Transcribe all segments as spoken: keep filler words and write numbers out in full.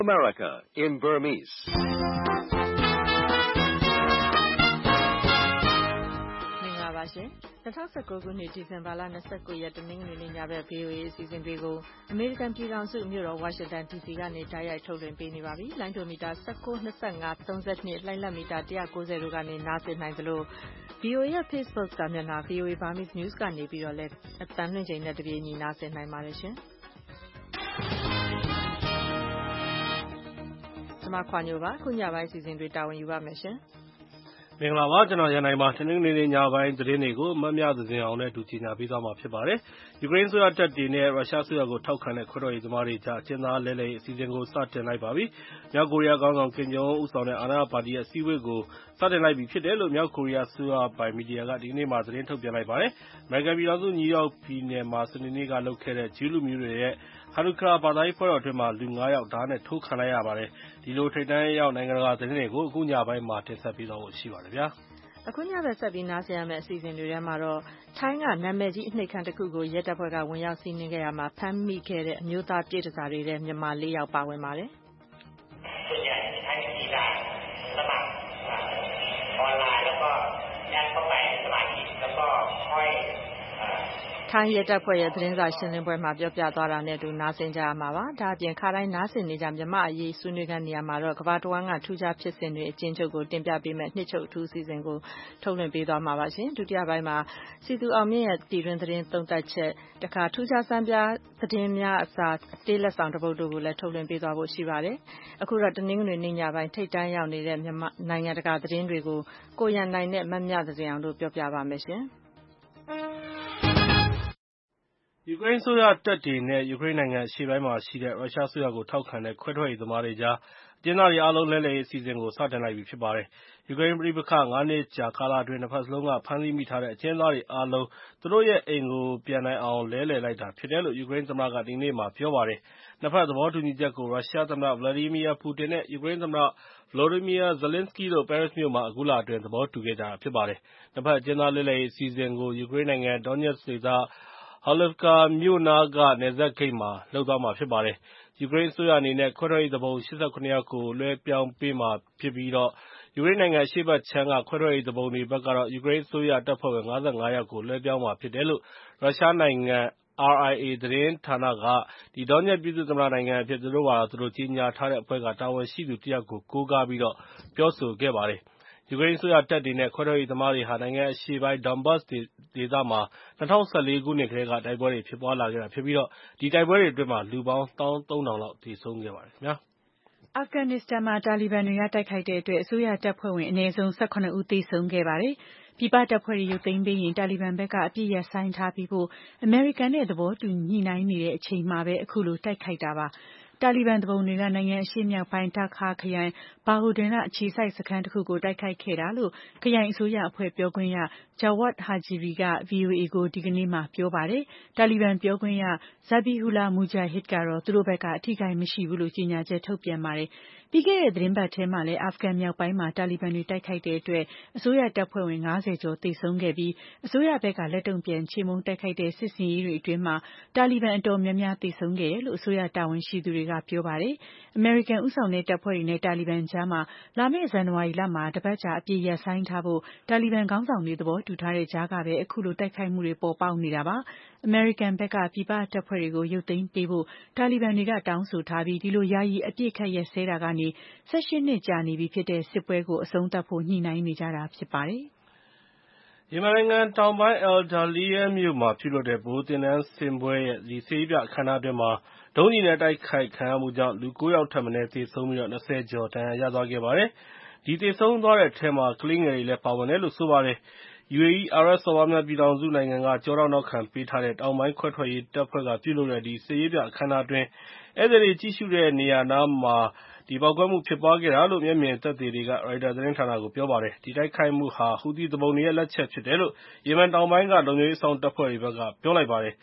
America in Burmese. ပါရှင်၂၀၁၉ခုနှစ်ဒီဇင်ဘာလ၂၉ရက်တနင်္ဂနွေနေ့ညဘက် ဗွီအိုအေ အစီအစဉ်တွေကိုအမေရိကန်ပြည်ထောင်စုမြို့တော်ဝါရှင်တန် ဒီစီကနေတိုက်ရိုက်ထုတ်လွှင့်ပေးနေပါပြီ။လိုင်းဒိုမီတာ၁၉ ၂၅ ၃၂လှိုင်းလတ်မီတာ၁၉၀တို့ကနေနားဆင်နိုင်သလို ဗွီအိုအေရဲ့ Facebook စာမျက်နှာ ဗွီအိုအေ Burmese News ကနေပြီးတော့လည်းအသံလွှင့်ချိန်နဲ့တပြေးညီနားဆင်နိုင်ပါတယ်ရှင်။ကျွန်မခွာညိုပါခုညပိုင်းအစီအစဉ်တွေတာဝန်ယူပါမယ်ရှင်။မင်္ဂလာပါကျွန်တော်ရန်နိုင်ပါတနင်္ဂနွေနေ့ညပိုင်းသတင်းတွေကိုမတ်မြသဇင်အောင်နဲ့အတူကြီးညာပေးသွားမှာဖြစ်ပါတယ်။ယူကရိန်းဆိုရတပ်တွေနဲ့ရုရှားဆိုရကိုထောက်ခံတဲ့ခွဲတော်ရေးသမားတွေကြားအကျဉ်းသားလဲလှယ်ရေးအစီအစဉ်ကိုစတင်လိုက်ပါပြီ။မြောက်ကိုရီးယားခေါင်းဆောင်ကင်ဂျုံအွန်းဦးဆောင်တဲ့အာဏာရပါတီရဲ့အစည်းအဝေးကိုစတင်လိုက်ပြီဖြစ်တယ်လို့မြောက်ကိုရီးယားဆိုရပိုင်မီဒီယာကဒီကနေ့မှသတင်းထုတ်ပြန်လိုက်ပါတယ်။အမေရိကန်ပြည်ထောင်စုနယူးယောက်ပြည်နယ်မှာစနေနေ့ကလုပ်ခဲ့တဲ့ဂျူးလူမျိုးတွေရဲ့ဟာနုခါဘာသာရေးပွဲတော်အတွင်းမှာလူငါးယောက်ဓာတ်နဲ့ထိုးခံလိုက်ရပါတယ်။ဒီလိုထိပ်တန်းရောက်နိုင်ငံတကာသတင်းတွေကိုအခုညပိုင်းမှာတင်ဆက်ပေးသွားဖို့ရှိပါတယ်ဗျာ။အခုညဘက်ဆက်ပြီးနားဆင်ရမယ့်အစီအစဉ်တွေထဲမှာတော့ထိုင်းကနာမည်ကြီးအနှိပ်ခမ်းတစ်ခုကိုရဲတပ်ဖွဲ့ကဝင်ရောက်စီးနင်းခဲ့ရမှာဖမ်းမိခဲ့တဲ့အမျိုးသားပြည်တစားတွေထဲမြန်မာလေးယောက်ပါဝင်ပါတယ်။ส่วนใหญ่ใช้วิธีการสมัครออนไลน์แล้วก็แอดเข้าไปสมัครอีกแล้วก็ค่อยထိုင်းရဲတပ်ဖွဲ့ရဲ့သတင်းစာရှင်းလင်းပွဲမှာပြောပြသွားတာနဲ့အတူနားဆင်ကြရမှာပါ။ဒါအပြင်ခါတိုင်းနားဆင်နေကြမြန်မာအရေးဆွေးနွေးခန်းနေရာမှာတော့ကမ္ဘာတဝန်းကထူးခြားဖြစ်စဉ်တွေအကျဉ်းချုပ်ကိုတင်ပြပေးမယ့်နှစ်ချုပ်အထူးအစီအစဉ်ကိုထုတ်လွှင့်ပေးသွားမှာပါရှင်။ဒုတိယပိုင်းမှာစီသူအောင်မြင့်ရဲ့ပြည်တွင်းသတင်းသုံးသပ်ချက်တခါထူးခြားစမ်းပြသတင်းများအစားတေးလက်ဆောင်တစ်ပုဒ်တို့ကိုလည်းထုတ်လွှင့်ပေးသွားဖို့ရှိပါတယ်။အခုတော့တနင်္ဂနွေနေ့ညပိုင်းထိပ်တန်းရောက်နေတဲ့မြန်မာနိုင်ငံတကာသတင်းတွေကိုကိုရန်နိုင်နဲ့မမြသဇင်အောင်တို့ပြောပြပါမယ်ရှင်။ယူကရိန်းဆိုရတပ်တွေနဲ့ယူကရိန်းနိုင်ငံအရှေ့ပိုင်းမှာရှိတဲ့ရုရှားဆိုရကိုထောက်ခံတဲ့ခွဲထွက်ရေးသမားတွေကြားအကျဉ်းသားတွေအားလုံးလဲလှယ်ရေးအစီအစဉ်ကိုစတင်လိုက်ပြီဖြစ်ပါတယ်။ယူကရိန်းပြည်ပခါငါးနှစ်ကြာကာလအတွင်းနှစ်ဖက်စလုံးကဖမ်းဆီးမိထားတဲ့အကျဉ်းသားတွေအားလုံးသူတို့ရဲ့အိမ်ကိုပြန်နိုင်အောင်လဲလှယ်လိုက်တာဖြစ်တယ်လို့ယူကရိန်းသမ္မတကဒီနေ့မှပြောပါတယ်။နှစ်ဖက်သဘောတူညီချက်ကိုရုရှားသမ္မတဗလာဒီမီယာပူတင်နဲ့ယူကရိန်းသမ္မတဗလိုဒီမီယာဇလင်းစကီတို့ပဲရစ်မြို့မှာအခုလအတွင်းသဘောတူခဲ့ကြတာဖြစ်ပါတယ်။နှစ်ဖက်အကျဉ်းသားလဲလှယ်ရေးအစီအစဉ်ကိုယူကရိန်းနိုင်ငံဒေါညက်စ်ဒေသHolivka မြို့နားကနယ်စပ်ဂိတ်မှာလုပ်သွားမှာဖြစ်ပါတယ်။ယူကရိန်းအစိုးရအနေနဲ့ခွဲထွက်ရေးသူပုန်၈၇ယောက်ကိုလွှဲပြောင်းပေးမှာဖြစ်ပြီးယူကရိန်းနိုင်ငံအရှေ့ဘက်ခြမ်းကခွဲထွက်ရေးသူပုန်တွေဘက်ကတော့ယူကရိန်းအစိုးရတပ်ဖွဲ့ဝင်၅၅ယောက်ကိုလွှဲပြောင်းမှာဖြစ်တယ်လို့ရုရှားနိုင်ငံ R I A သတင်းဌာနကဒေါညက်စ်ပြည်သူ့သမ္မတနိုင်ငံအဖြစ်သူတို့ဘာသာသူတို့ကြေညာထားတဲ့အဖွဲ့ကတာဝန်ရှိသူတစ်ယောက်ကိုကိုးကားပြီးပြောဆိုခဲ့ပါတယ်။ယူကရိန်းအစိုးရတပ်တွေနဲ့ခွဲထွက်ရေးသမားတွေဟာနိုင်ငံအရှေ့ပိုင်း Donbas ဒေသမှာ၂၀၁၄ခုနှစ်ကတည်းကတိုက်ပွဲတွေဖြစ်ပွားလာခဲ့တာဖြစ်ပြီးဒီတိုက်ပွဲတွေအတွင်းလူပေါင်း၁၃ထောင်လောက်သေဆုံးခဲ့ပါတယ်ခင်ဗျာ။အာဖဂန်နစ္စတန်မှာတာလီဘန်တွေကတိုက်ခိုက်တဲ့အတွက်အစိုးရတပ်ဖွဲ့ဝင်အနည်းဆုံး၁၇ဦးသေဆုံးခဲ့ပါတယ်။ပြည်ပတပ်ဖွဲ့တွေရုပ်သိမ်းပေးရင်တာလီဘန်ဘက်ကအပြစ်ရပ်ဆိုင်းထားပြီးဖို့အမေရိကန်နဲ့သဘောတူညှိနှိုင်းနေတဲ့အချိန်မှာပဲအခုလိုတိုက်ခိုက်တာပါ။တာလီဘန်သူပုန်တွေကနိုင်ငံအရှေ့မြောက်ပိုင်းတာခါခရိုင်ဘာဟူဒင်ကအခြေစိုက်စခန်းတစ်ခုကိုတိုက်ခိုက်ခဲ့တာလို့ခရိုင်အစိုးရအဖွဲ့ပြောခွင့်ရဂျာဝတ်ဟာဂျီရီက ဗွီအိုအေကိုဒီကနေ့မှပြောပါတယ်။တာလီဘန်ပြောခွင့်ရဇာဘီဟူလာမူဂျာဟစ်ကတော့သူတို့ဘက်ကအထိခိုက်မရှိဘူးလို့ကြေညာချက်ထုတ်ပြန်ပါတယ်။ပြီးခဲ့တဲ့သတင်းပတ်ထဲမှာလည်းအာဖဂန်မြောက်ပိုင်းမှာတာလီဘန်တွေတိုက်ခိုက်တဲ့အတွက်အစိုးရတပ်ဖွဲ့ဝင်၅၀ကျော်သေဆုံးခဲ့ပြီးအစိုးရဘက်ကလက်တုံ့ပြန်ချေမှုန်းတိုက်ခိုက်တဲ့စစ်ဆင်ရေးတွေအတွင်းမှာတာလီဘန်အတော်များများသေဆုံးခဲ့တယ်လို့အစိုးရတာဝန်ရှိသူတွေကပြောပါတယ်။အမေရိကန်ဦးဆောင်တဲ့တပ်ဖွဲ့တွေနဲ့တာလီဘန်ကြားမှာလာမယ့်ဇန်နဝါရီလမှာတပတ်ကြာအပြည့်ရပ်ဆိုင်းထားဖို့တာလီဘန်ခေါင်းဆောင်တွေသဘောတူထားတဲ့ကြားကပဲအခုလိုတိုက်ခိုက်မှုတွေပေါ်ပေါက်နေတာပါ။အမေရိကန်ဘက်ကပြည်ပတပ်ဖွဲ့တွေကိုရုပ်သိမ်းပေးဖို့တာလီဘန်တွေကတောင်းဆိုထားပြီးဒီလိုယာယီအပြည့်ခတ်ရပ်စဲတာကနေ၁၈နှစ်ကြာနေပြီဖြစ်တဲ့စစ်ပွဲကိုအဆုံးသတ်ဖို့ညှိနှိုင်းနေကြတာဖြစ်ပါတယ်။ယီမင်နိုင်ငံတောင်ပိုင်း Al-Daliya မြို့မှာပြုလုပ်တဲ့ဗိုလ်သင်တန်းဆင်းပွဲရဲ့စစ်ရေးပြအခမ်းအနားအတွင်းမှာဒုံးကျည်နဲ့တိုက်ခိုက်ခံရမှုကြောင့်လူ၉ယောက်ထက်မနည်းသေဆုံးပြီး၂၀ကျော်ဒဏ်ရာရသွားခဲ့ပါတယ်။ဒီသေဆုံးသွားတဲ့အထဲမှာကလေးငယ်တွေလည်းပါဝင်တယ်လို့ဆိုပါတယ်။ ယူအေအီးအာရပ်စော်ဘွားများပြည်ထောင်စုနိုင်ငံကကျောထောက်နောက်ခံပေးထားတဲ့တောင်ပိုင်းခွဲထွက်ရေးတပ်ဖွဲ့ကပြုလုပ်တဲ့ဒီစစ်ရေးပြအခမ်းအနားအတွင်းဧည့်သည်တွေကြည့်ရှုတဲ့နေရာနားမှာပေါက်ကွဲမှုဖြစ်ပွားခဲ့တာလို့မျက်မြင်သက်သေတွေကရိုက်တာသတင်းဌာနကိုပြောပါတယ်။ဒီတိုက်ခိုက်မှုဟာဟူသီသူပုန်တွေရဲ့လက်ချက်ဖြစ်တယ်လို့ယီမင်တောင်ပိုင်းကလုံခြုံရေးအစောင့်တပ်ဖွဲ့တွေဘက်ကပြောလိုက်ပါတယ်။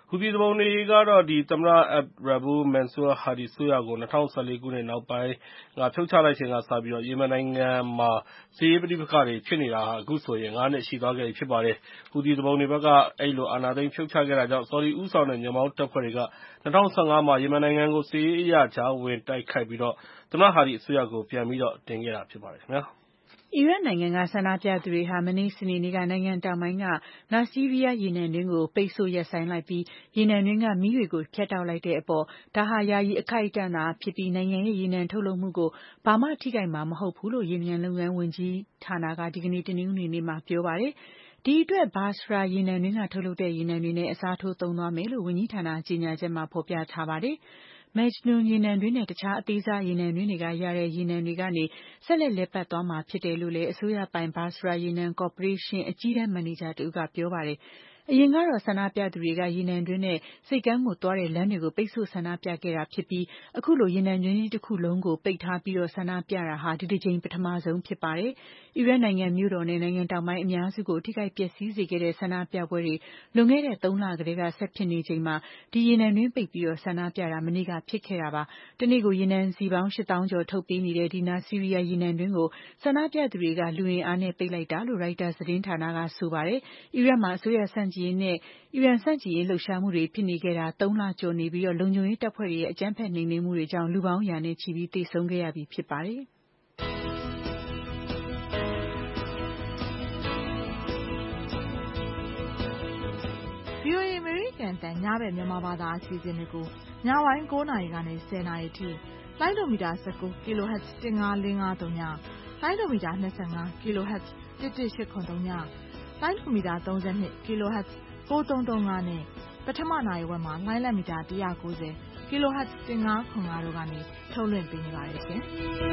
ဟူသီသူပုန်တွေကတော့သမ္မတ Rabu Mansour Hadi အစိုးရကို ၂၀၁၄ ခုနှစ်နောက်ပိုင်းကဖြုတ်ချလိုက်ချိန်ကစပြီး ယီမင်နိုင်ငံမှာစစ်ရေးပဋိပက္ခတွေဖြစ်နေတာအခုဆိုရင် ငါးနှစ်ရှိသွားခဲ့ပြီဖြစ်ပါတယ်။ ဟူသီသူပုန်တွေဘက်က အဲဒီလိုအာဏာသိမ်းဖြုတ်ချခဲ့တာကြောင့် ဆော်ဒီဦးဆောင်တဲ့ညွန့်ပေါင်းတပ်ဖွဲ့တွေက ၂၀၁၅ မှာ ယီမင်နိုင်ငံကို စစ်ရေးအရကြားဝင်တိုက်ခိုက်ပြီး သမ္မတ Hadi အစိုးရကို ပြန်ပြီးတင်ခဲ့တာဖြစ်ပါတယ်ခင်ဗျာ။အီရတ်နိုင်ငံကဆန္ဒပြသူတွေဟာ မနေ့ စနေနေ့က နိုင်ငံတောင်ပိုင်းက Nasiriyah ရေနံတွင်းကို ပိတ်ဆို့ရပ်ဆိုင်းလိုက်ပြီး ရေနံတွင်းကမီးတွေကို ဖြတ်တောက်လိုက်တဲ့အပေါ် ဒါဟာ ယာယီအခိုက်အတန့်သာဖြစ်ပြီး နိုင်ငံရဲ့ ရေနံထုတ်လုပ်မှုကို ဘာမှထိခိုက်မှာမဟုတ်ဘူးလို့ ရေနံလုပ်ငန်းဝန်ကြီးဌာနက ဒီကနေ့ တနင်္ဂနွေနေ့မှာ ပြောပါတယ်။ ဒီအတွက် Basra ရေနံတွင်းကထုတ်လုပ်တဲ့ရေနံတွေနဲ့ အစားထိုးသုံးသွားမယ်လို့ ဝန်ကြီးဌာနကြေညာချက်မှာ ဖော်ပြထားပါတယ်။ Majnoon ရေနံတွင်းနဲ့ တခြားအသေးစားရေနံတွင်းတွေကရတဲ့ ရေနံတွေကနေ ဆက်လက်လည်ပတ်သွားမှာဖြစ်တယ်လို့လည်း အစိုးရပိုင် Basra ရေနံကော်ပိုရေးရှင်း အကြီးတန်းမန်နေဂျာတဦးက ပြောပါတယ်။ အရင်ကတော့ ဆန္ဒပြသူတွေက ရေနံတွင်းနဲ့ ဆိပ်ကမ်းကိုသွားတဲ့လမ်းတွေကို ပိတ်ဆို့ဆန္ဒပြခဲ့တာဖြစ်ပြီး အခုလို ရေနံတွင်းကြီးတခုလုံးကို ပိတ်ထားပြီးဆန္ဒပြတာဟာ ဒီတကြိမ် ပထမဆုံးဖြစ်ပါတယ်။ အီရတ်နိုင်ငံမြို့တော်နဲ့ နိုင်ငံတောင်ပိုင်းအများစုကို ထိခိုက်ပျက်စီးစေခဲ့တဲ့ ဆန္ဒပြပွဲတွေ လွန်ခဲ့တဲ့ သုံးလကတည်းက ဆက်ဖြစ်နေချိန်မှာ ဒီရေနံတွင်းပိတ်ပြီးဆန္ဒပြတာ မနေ့ကဖြစ်ခဲ့တာပါ။ တနေ့ကို ရေနံစည်ပေါင်း ရှစ်သောင်းကျော်ထုတ်ပေးနေတဲ့ ဒီ Nasiriyah ရေနံတွင်းကို ဆန္ဒပြသူတွေက လူအင်အားနဲ့ပိတ်လိုက်တာလို့ Reuters သတင်းဌာနက ဆိုပါတယ်။ အီရတ်မှာ အစိုးရဆန့်ကျင်ရေးနဲ့ အီရန်ဆန့်ကျင်ရေးလှုပ်ရှားမှုတွေဖြစ်နေခဲ့တာ သုံးလကျော်နေပြီး လုံခြုံရေးတပ်ဖွဲ့တွေရဲ့ အကြမ်းဖက်နှိမ်နင်းမှုတွေကြောင့် လူပေါင်းရာနဲ့ချီသေဆုံးခဲ့ရပြီးဖြစ်ပါတယ်။ VOA အမေရိကန်အသံညဘက်မြန်မာဘာသာအစီအစဉ်တွေကိုညပိုင်းကိုးနာရီကနေဆယ်နာရီထိလိုင်းဒိုမီတာ ၁၉ kHz ၁၅၄၅၃ည လိုင်းဒိုမီတာ ၂၅ kHz ၁၁၈၇၃ည လိုင်းဒိုမီတာ ၃၂ kHz ၉၃၃၅နဲ့ ပထမနာရီဝက်မှာလိုင်းလက်မီတာ ၁၉၀ kHz ၁၅၇၅တို့ကနေထုတ်လွှင့်ပေးနေပါတယ်ရှင်။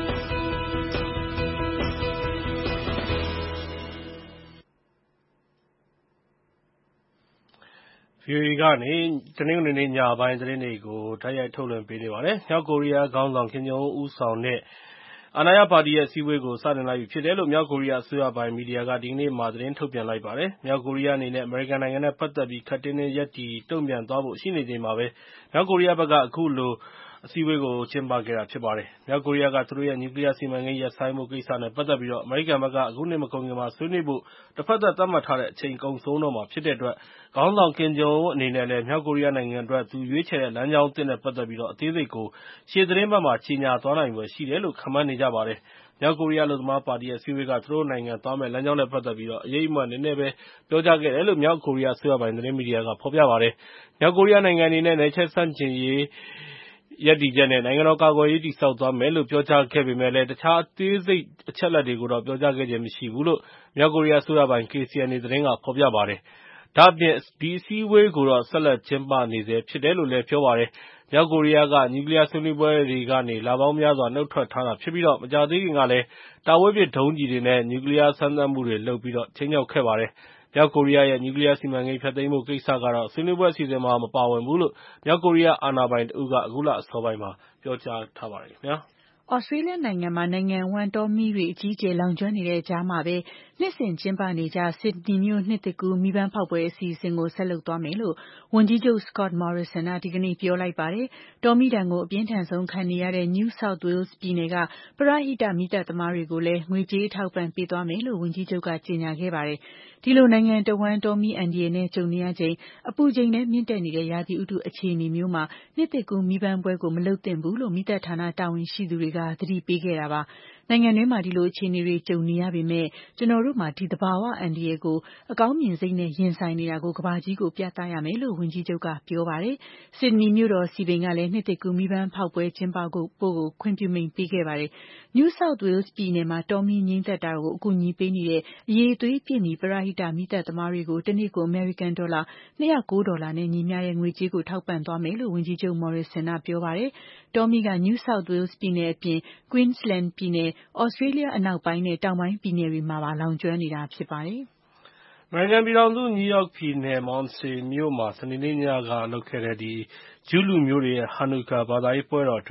VOA ကနေ တနင်္ဂနွေနေ့ညပိုင်းသတင်းတွေကို တိုက်ရိုက်ထုတ်လွှင့်ပေးနေပါတယ်။ မြောက်ကိုရီးယားခေါင်းဆောင် ကင်ဂျုံအွန်းဦးဆောင်တဲ့ အာဏာရပါတီရဲ့အစည်းအဝေးကို စတင်လိုက်ပြီဖြစ်တယ်လို့ မြောက်ကိုရီးယားအစိုးရပိုင်မီဒီယာက ဒီကနေ့မှာ သတင်းထုတ်ပြန်လိုက်ပါတယ်။ မြောက်ကိုရီးယားအနေနဲ့ အမေရိကန်နိုင်ငံနဲ့ ပတ်သက်ပြီး ခပ်တင်းတင်းရပ်တည်တုံ့ပြန်သွားဖို့ရှိနေချိန်မှာပဲ မြောက်ကိုရီးယားဘက်က အခုလိုအစည်းအဝေးကိုကျင်းပခဲ့တာဖြစ်ပါတယ်။ မြောက်ကိုရီးယားက သူတို့ရဲ့ နျူကလီးယားစီမံကိန်းရပ်ဆိုင်းဖို့ကိစ္စနဲ့ ပတ်သက်ပြီး အမေရိကန်ဘက်က အခုနှစ်မကုန်ခင်မှာ ဆွေးနွေးဖို့ တဖက်သတ်သတ်မှတ်ထားတဲ့အချိန်ကုန်ဆုံးတော့မှာဖြစ်တဲ့အတွက် ခေါင်းဆောင်ကင်ဂျုံအွန်းအနေနဲ့လည်း မြောက်ကိုရီးယားနိုင်ငံအတွက် သူရွေးချယ်တဲ့လမ်းကြောင်းသစ်နဲ့ ပတ်သက်ပြီး အသေးစိတ်ကို ရှေ့သီတင်းပတ်မှာ ကြေညာသွားနိုင်ဖွယ်ရှိတယ်လို့ ခန့်မှန်းနေကြပါတယ်။ မြောက်ကိုရီးယားအလုပ်သမားပါတီရဲ့အစည်းအဝေးက သူတို့နိုင်ငံသွားမယ့်လမ်းကြောင်းနဲ့ပတ်သက်ပြီး အရိပ်အမြွက်နည်းနည်းပဲပြောကြားခဲ့တယ်လို့ မြောက်ကိုရီးယားအစိုးရပိုင်သတင်းမီဒီယာက ဖော်ပြပါတယ်။ မြောက်ကိုရီးယားနိုင်ငံအနေနဲ့ နယ်ချဲ့ဆန့်ကျင်ရေးရပ်တည်ချက်နဲ့ နိုင်ငံတော်ကာကွယ်ရေးတည်ဆောက်သွားမယ်လို့ ပြောကြားခဲ့ပေမယ့်လည်း တခြားအသေးစိတ်အချက်အလက်တွေကိုတော့ ပြောကြားခဲ့ခြင်းမရှိဘူးလို့ မြောက်ကိုရီးယားအစိုးရပိုင် K C N A သတင်းက ဖော်ပြပါတယ်။ ဒါ့အပြင် ဒီအစည်းအဝေးကိုတော့ ဆက်လက်ကျင်းပနေဆဲဖြစ်တယ်လို့လည်း ပြောပါတယ်။ မြောက်ကိုရီးယားက နျူကလီးယားဆွေးနွေးပွဲတွေကနေ လပေါင်းများစွာနုတ်ထွက်ထားတာဖြစ်ပြီး မကြာသေးခင်ကလည်း တာဝေးပစ်ဒုံးကျည်တွေနဲ့ နျူကလီးယားစမ်းသပ်မှုတွေလုပ်ပြီး ခြိမ်းခြောက်ခဲ့ပါတယ်။ မြောက်ကိုရီးယားရဲ့ နျူကလီးယားစီမံကိန်းဖျက်သိမ်းဖို့ကိစ္စကတော့ ဆွေးနွေးပွဲအစီအစဉ်မှာ မပါဝင်ဘူးလို့ မြောက်ကိုရီးယားအာဏာပိုင်တဦးက အခုလအစောပိုင်းမှာ ပြောကြားထားပါတယ်။သြစတြေးလျနိုင်ငံမှာ နိုင်ငံအဝှမ်းတောမီးတွေအကြီးအကျယ်လောင်ကျွမ်းနေတဲ့ကြားမှာပဲ နှစ်စဉ်ကျင်းပနေကျ Sydney မြို့နှစ်သစ်ကူးမီးပန်းဖောက်ပွဲအစီအစဉ်ကို ဆက်လုပ်သွားမယ်လို့ ဝန်ကြီးချုပ် Scott Morrison က ဒီကနေ့ပြောလိုက်ပါတယ်။ တောမီးဒဏ်ကို အပြင်းထန်ဆုံးခံနေရတဲ့ New South Wales ပြည်နယ်က ပရဟိတမီးသတ်သမားတွေကိုလည်း ငွေကြေးအထောက်အပံ့ပေးသွားမယ်လို့ ဝန်ကြီးချုပ်က ကြေညာခဲ့ပါတယ်။ ဒီလိုနိုင်ငံတဝှမ်းတောမီးအန္တရာယ်နဲ့ကြုံနေရချိန် အပူချိန်လည်းမြင့်တက်နေတဲ့ ရာသီဥတုအခြေအနေမျိုးမှာ နှစ်သစ်ကူးမီးပန်းပွဲကို မလုပ်သင့်ဘူးလို့ မီးသတ်ဌာနတာဝန်ရှိသူတွေက သတိပေးခဲ့တာပါ။ နိုင်ငံတွင်းမှာ ဒီလိုအခြေအနေတွေကြုံနေရပေမယ့် ကျနော်တို့မှာ ဒီသဘာဝအန္တရာယ်ကို အကောင်းမြင်စိတ်နဲ့ရင်ဆိုင်နေတာကို ကမ္ဘာကြီးကိုပြသရမယ်လို့ ဝန်ကြီးချုပ်ကပြောပါတယ်။ Sydney မြို့တော်စည်ပင်ကလည်း နှစ်သစ်ကူးမီးပန်းဖောက်ပွဲကျင်းပဖို့ကို ခွင့်ပြုမိန့်ပေးခဲ့ပါတယ်။ New South Wales ပြည်နယ်မှာ တောမီးငြှိမ်းသတ်တာကို အကူအညီပေးနေတဲ့ အရည်အသွေးပြည့်မီ ပရဟိတမီးသတ်သမားတွေကို တနေ့ကို အမေရိကန်ဒေါ်လာ ၂၀၉ ဒေါ်လာနဲ့ညီမျှတဲ့ငွေကြေးကို ထောက်ပံ့သွားမယ်လို့ ဝန်ကြီးချုပ် Morrison ကပြောပါတယ်။ တောမီးက New South Wales ပြည်နယ်အပြင် Queensland ပြည်နယ်၊ သြစတြေးလျအနောက်ပိုင်းနဲ့ တောင်ပိုင်းပြည်နယ်တွေမှာပါ လောင်ကျွမ်းနေတာဖြစ်ပါတယ်။အမေရိကန်ပြည်ထောင်စု နယူးယောက်ပြည်နယ် Monsey မြို့မှာ စနေနေ့ညကလုပ်ခဲ့တဲ့ ဂျူးလူမျိုးတွေရဲ့ Hanukkah ဘာသာရေးပွဲတော်အတွင်း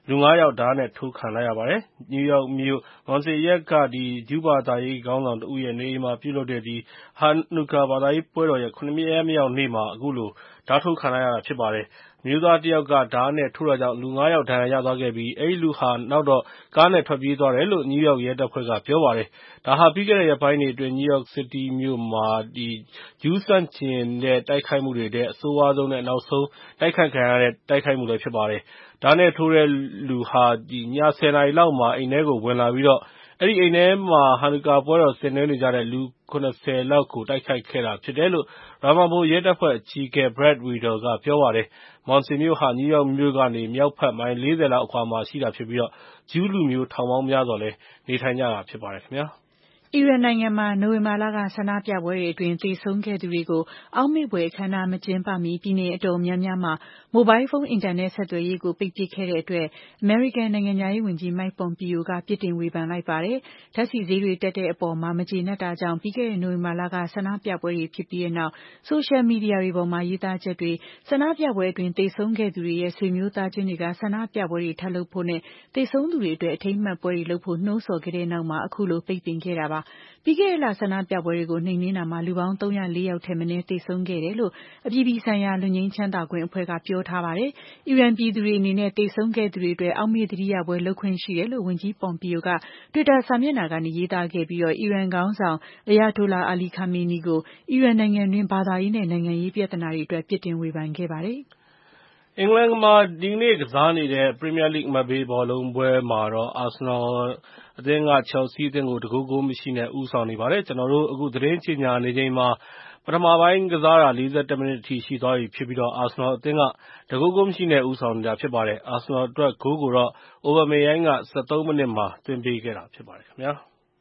လူငါးယောက်ဓားနဲ့ထိုးခံလိုက်ရပါတယ်။ နယူးယောက်မြို့ Monsey ရပ်က ဂျူးဘာသာရေးခေါင်းဆောင်တဦးရဲ့နေအိမ်မှာပြုလုပ်တဲ့ ဟာနူကာဘာသာရေးပွဲတော်ရဲ့ ခုနှစ်ရက်မြောက်နေ့မှာ အခုလို ဓားထိုးခံလိုက်ရတာဖြစ်ပါတယ်။ အမျိုးသားတယောက်က ဓားနဲ့ထိုးတာကြောင့် လူငါးယောက်ဒဏ်ရာရသွားခဲ့ပြီး အဲဒီလူဟာ နောက်တော့ ကားနဲ့ထွက်ပြေးသွားတယ်လို့ နယူးယောက်ရဲတပ်ဖွဲ့က ပြောပါတယ်။ ဒါဟာ ပြီးခဲ့တဲ့ရက်ပိုင်းတွေအတွင်း နယူးယောက်စီးတီးမြို့မှာ ဂျူးဆန့်ကျင်တဲ့တိုက်ခိုက်မှုတွေထဲ အဆိုးရွားဆုံး နဲ့ နောက်ဆုံးတိုက်ခိုက်ခံရတဲ့တိုက်ခိုက်မှုလည်းဖြစ်ပါတယ်။ ဓားနဲ့ထိုးတဲ့လူဟာ ည ၁၀ နာရီလောက်မှာ အိမ်ထဲကိုဝင်လာပြီး အဲဒီအိမ်ထဲမှာ ဟာနူကာပွဲတော်ဆင်နွှဲနေကြတဲ့ လူ ၇၀ လောက်ကို တိုက်ခိုက်ခဲ့တာဖြစ်တယ်လို့ Ramapo ရဲတပ်ဖွဲ့အကြီးအကဲ Brad Riedel က ပြောပါတယ်။ Monsey မြို့ဟာ နယူးယောက်မြို့ကနေ မြောက်ဘက် မိုင် ၄၀ လောက်အကွာမှာရှိပြီး ဂျူးလူမျိုးထောင်ပေါင်းများစွာနေထိုင်ကြတာဖြစ်ပါတယ်ခင်ဗျာ။အီရန်နိုင်ငံမှာ နိုဝင်ဘာလက ဆန္ဒပြပွဲတွေအတွင်း သေဆုံးခဲ့သူတွေကို အောက်မေ့ဖွယ်အခမ်းအနားမကျင်းပမီ ပြည်နယ်အတော်များများမှာ မိုဘိုင်းဖုန်းအင်တာနက်ဆက်သွယ်ရေးကို ပိတ်ပစ်ခဲ့တဲ့အတွက် အမေရိကန်နိုင်ငံခြားရေးဝန်ကြီး Mike Pompeo က ပြစ်တင်ဝေဖန်လိုက်ပါတယ်။ ဓာတ်ဆီဈေးတွေတက်တဲ့အပေါ် မကျေနပ်တာကြောင့် ပြီးခဲ့တဲ့ နိုဝင်ဘာလက ဆန္ဒပြပွဲတွေဖြစ်ပြီးတဲ့နောက် ဆိုရှယ်မီဒီယာတွေပေါ်မှာ ရေးသားချက်တွေ၊ ဆန္ဒပြပွဲအတွင်းသေဆုံးခဲ့သူတွေရဲ့ ဆွေမျိုးသားချင်းတွေက ဆန္ဒပြပွဲတွေထပ်လုပ်ဖို့နဲ့ သေဆုံးသူတွေအတွက် အထိမ်းအမှတ်ပွဲတွေလုပ်ဖို့ နှိုးဆော်ခဲ့တဲ့နောက်မှာ အခုလို ပိတ်ပင်ခဲ့တာပါ။ ပြီးခဲ့တဲ့လ ဆန္ဒပြပွဲတွေကို နှိမ်နင်းတာမှာ လူပေါင်း သုံးရာလေး ယောက်ထက်မနည်းသေဆုံးခဲ့တယ်လို့ အပြည်ပြည်ဆိုင်ရာ လွတ်ငြိမ်းချမ်းသာခွင့်အဖွဲ့က ပြောထားပါတယ်။ အီရန်ပြည်သူတွေအနေနဲ့ သေဆုံးခဲ့သူတွေအတွက် အောက်မေ့သတိရပွဲလုပ်ခွင့်ရှိတယ်လို့ ဝန်ကြီး Pompeo က တွစ်တာစာမျက်နှာကနေ ရေးသားခဲ့ပြီး အီရန်ခေါင်းဆောင် Ayatollah Ali Khamenei ကို အီရန်နိုင်ငံတွင်း ဘာသာရေးနဲ့ နိုင်ငံရေးပြဿနာတွေအတွက် ပြစ်တင်ဝေဖန်ခဲ့ပါတယ်။အင်္ဂလန်မှာ ဒီကနေ့ကစားနေတဲ့ ပရီးမီးယားလိဂ်အမှတ်ပေးဘောလုံးပွဲမှာတော့ အာဆင်နယ်အသင်းက ချယ်လ်ဆီးအသင်းကို ၁ ဂိုး ဂိုးမရှိ နဲ့ ဦးဆောင်နေပါတယ်။ ကျနော်တို့ အခုသတင်းကြေညာနေချိန်မှာ ပထမပိုင်းကစားတာ ၄၁ မိနစ်အထိရှိသွားပြီဖြစ်ပြီး အာဆင်နယ်အသင်းက ၁ ဂိုး ဂိုးမရှိ နဲ့ ဦးဆောင်နေတာဖြစ်ပါတယ်။ အာဆင်နယ်အတွက် ဂိုးကိုတော့ အိုဘာမေယန်းက ၁၃ မိနစ်မှာ သွင်းပေးခဲ့တာဖြစ်ပါတယ်ခင်ဗျာ။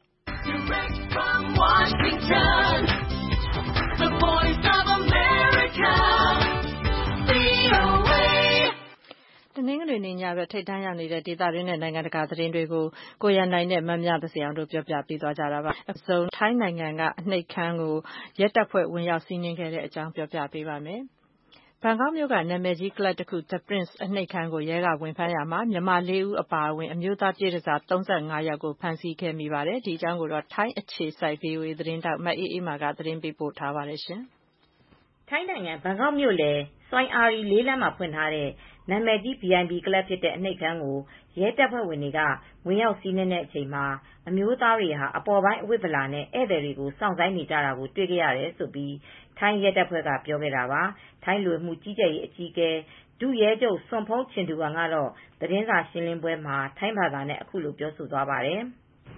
တနင်္ဂနွေနေ့ညဘက် ထိပ်တန်းရောက်နေတဲ့ ဒေသတွင်းနဲ့ နိုင်ငံတကာသတင်းတွေကို ကိုရန်နိုင်နဲ့ မမြသဇင်အောင်တို့ပြောပြပေးသွားပါမယ်။ အဆုံး ထိုင်းနိုင်ငံက အနှိပ်ခန်းကို ရဲတပ်ဖွဲ့ဝင်ရောက်စီးနင်းခဲ့တဲ့အကြောင်းပြောပြပေးပါမယ်။ ဘန်ကောက်မြို့က နာမည်ကြီးကလပ်တခု The Prince အနှိပ်ခန်းကို ရဲကဝင်ဖမ်းရာမှာ မြန်မာ လေးဦးအပါအဝင် အမျိုးသားပြည့်တန်ဆာ ၃၅ ယောက်ကို ဖမ်းဆီးခဲ့မိပါတယ်။ ဒီအကြောင်း ထိုင်းအခြေစိုက် ဗွီအိုအေသတင်းထောက် မအေးအေးမာက သတင်းပေးပို့ထားပါတယ်။ထိုင်းနိုင်ငံ ဘန်ကောက်မြို့လယ် စွိုင်အာရီ လေးလမ်းမှာဖွင့်ထားတဲ့ နာမည်ကြီး ဗွီအိုင်ပီ ကလပ်ဖြစ်တဲ့ အနှိပ်ခန်းကို ရဲတပ်ဖွဲ့ဝင်တွေက ဝင်ရောက်စီးနင်းတဲ့အချိန်မှာ အမျိုးသားတွေဟာ အပေါ်ပိုင်းအဝတ်ဗလာနဲ့ ဧည့်သည်တွေကို စောင့်ဆိုင်းနေကြတာကို တွေ့ခဲ့ရတယ်လို့ ထိုင်းရဲတပ်ဖွဲ့က ပြောခဲ့တာပါ။ ထိုင်းလူဝင်မှုကြီးကြပ်ရေးအကြီးအကဲ ဒုရဲချုပ် Sompong Chingduang ကတော့ သတင်းစာရှင်းလင်းပွဲမှာ ထိုင်းဘာသာနဲ့ အခုလိုပြောသွားပါတယ်။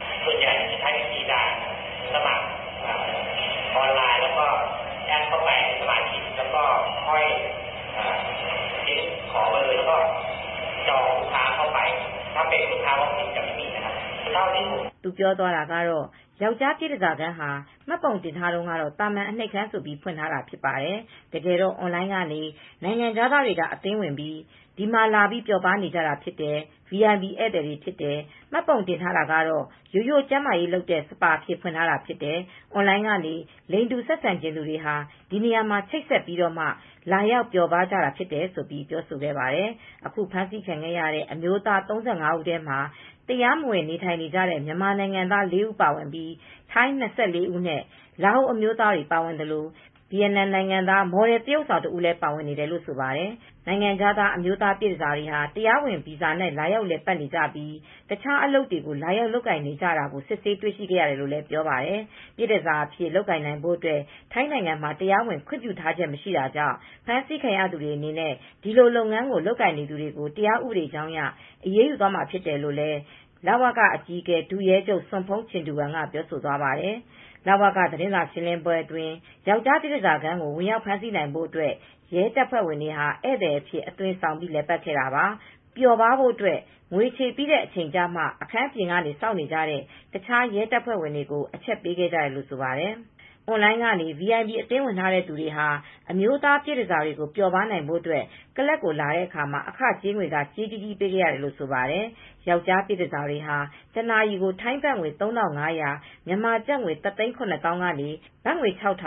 သူပြောသွားတာကတော့ ယောက်ကျားပြည့်တန်ဆာခန်းဟာ မှတ်ပုံတင်ထားတုန်းကတော့ သာမန်အနှိပ်ခန်းဆိုပြီး ဖွင့်ထားတာဖြစ်ပါတယ်။ တကယ်တော့ အွန်လိုင်းကနေ နိုင်ငံခြားသားတွေက အသင်းဝင်ပြီး ဒီမှာလာပြီး ပျော်ပါးနေကြတာဖြစ်တယ်။ ဗွီအိုင်ပီ ဧည့်သည်တွေဖြစ်တယ်။ မှတ်ပုံတင်ထားတာကတော့ ရိုးရိုးကျန်းမာရေးလုပ်တဲ့ စပါအဖြစ် ဖွင့်ထားတာဖြစ်တယ်။ အွန်လိုင်းကနေ လိင်တူဆက်ဆံချင်သူတွေဟာ ဒီနေရာမှာ ချိတ်ဆက်ပြီးမှ လာရောက်ပျော်ပါးကြတာဖြစ်တယ်လို့ ပြောဆိုခဲ့ပါတယ်။ အခုဖမ်းဆီးခံရတဲ့ အမျိုးသား ၃၅ ဦးထဲမှာ တရားမဝင်နေထိုင်နေတဲ့ မြန်မာနိုင်ငံသား လေးဦးပါဝင်ပြီး ထိုင်း ၂၄ ဦးနဲ့ လာအိုအမျိုးသားတွေပါဝင်သလို ဗီယက်နမ်နိုင်ငံသား မော်ဒယ်သရုပ်ဆောင်တဦးလည်း ပါဝင်နေတယ်လို့ ဆိုပါတယ်။ နိုင်ငံခြားသား အမျိုးသားပြည့်တန်ဆာတွေဟာ တရားဝင်ဗီဇာနဲ့ လာရောက်လည်ပတ်နေကြပြီး တခြားအလုပ်တွေကို လာရောက်လုပ်ကိုင်နေကြတာကို စစ်ဆေးတွေ့ရှိခဲ့ရတယ်လို့ ပြောပါတယ်။ ပြည့်တန်ဆာအဖြစ် လုပ်ကိုင်နိုင်ဖို့အတွက် ထိုင်းနိုင်ငံမှာ တရားဝင်ခွင့်ပြုထားချက်မရှိတာကြောင့် ဖမ်းဆီးခံရသူတွေအနေနဲ့ ဒီလိုလုပ်ငန်းကို လုပ်ကိုင်နေသူတွေကို တရားဥပဒေကြောင်းအရ အရေးယူသွားမှာဖြစ်တယ်လို့ လဝကအကြီးအကဲ ဒုရဲချုပ် Sompong Chingduang က ပြောဆိုသွားပါတယ်။ လဝက သတင်းစာရှင်းလင်းပွဲအတွင်း ယောက်ကျားပြည့်တန်ဆာခန်းကို ဝင်ရောက်ဖမ်းဆီးနိုင်ဖို့အတွက် ရဲတပ်ဖွဲ့ဝင်တွေဟာ ဧည့်သည်အဖြစ် အသွင်ဆောင်ပြီး လည်ပတ်ခဲ့တာပါ။ ပျော်ပါးဖို့အတွက် ငွေချေပြီးတဲ့အချိန်ကျမှ အခန်းအပြင်ကနေ စောင့်နေကြတဲ့ တခြားရဲတပ်ဖွဲ့ဝင်တွေကို အချက်ပေးခဲ့ကြတယ်လို့ ဆိုပါတယ်။ အွန်လိုင်းကနေ ဗွီအိုင်ပီ အသင်းဝင်ထားသူတွေဟာ အမျိုးသားပြည့်တန်ဆာတွေကို ပျော်ပါးနိုင်ဖို့အတွက် ကလပ်ကိုလာတဲ့အခါ အခကြေးငွေက ကြေးကြီးကြီးပေးခဲ့ရတယ်လို့ ဆိုပါတယ်။ ယောက်ကျားပြည့်တန်ဆာတွေဟာ တနာရီကို ထိုင်းဘတ်ငွေ ၃၅၀၀ မြန်မာကျပ်ငွေ တစ်သိန်း ခုနှစ်သောင်းကနေ ဘတ်ငွေ ခြောက်ထောင် ဒ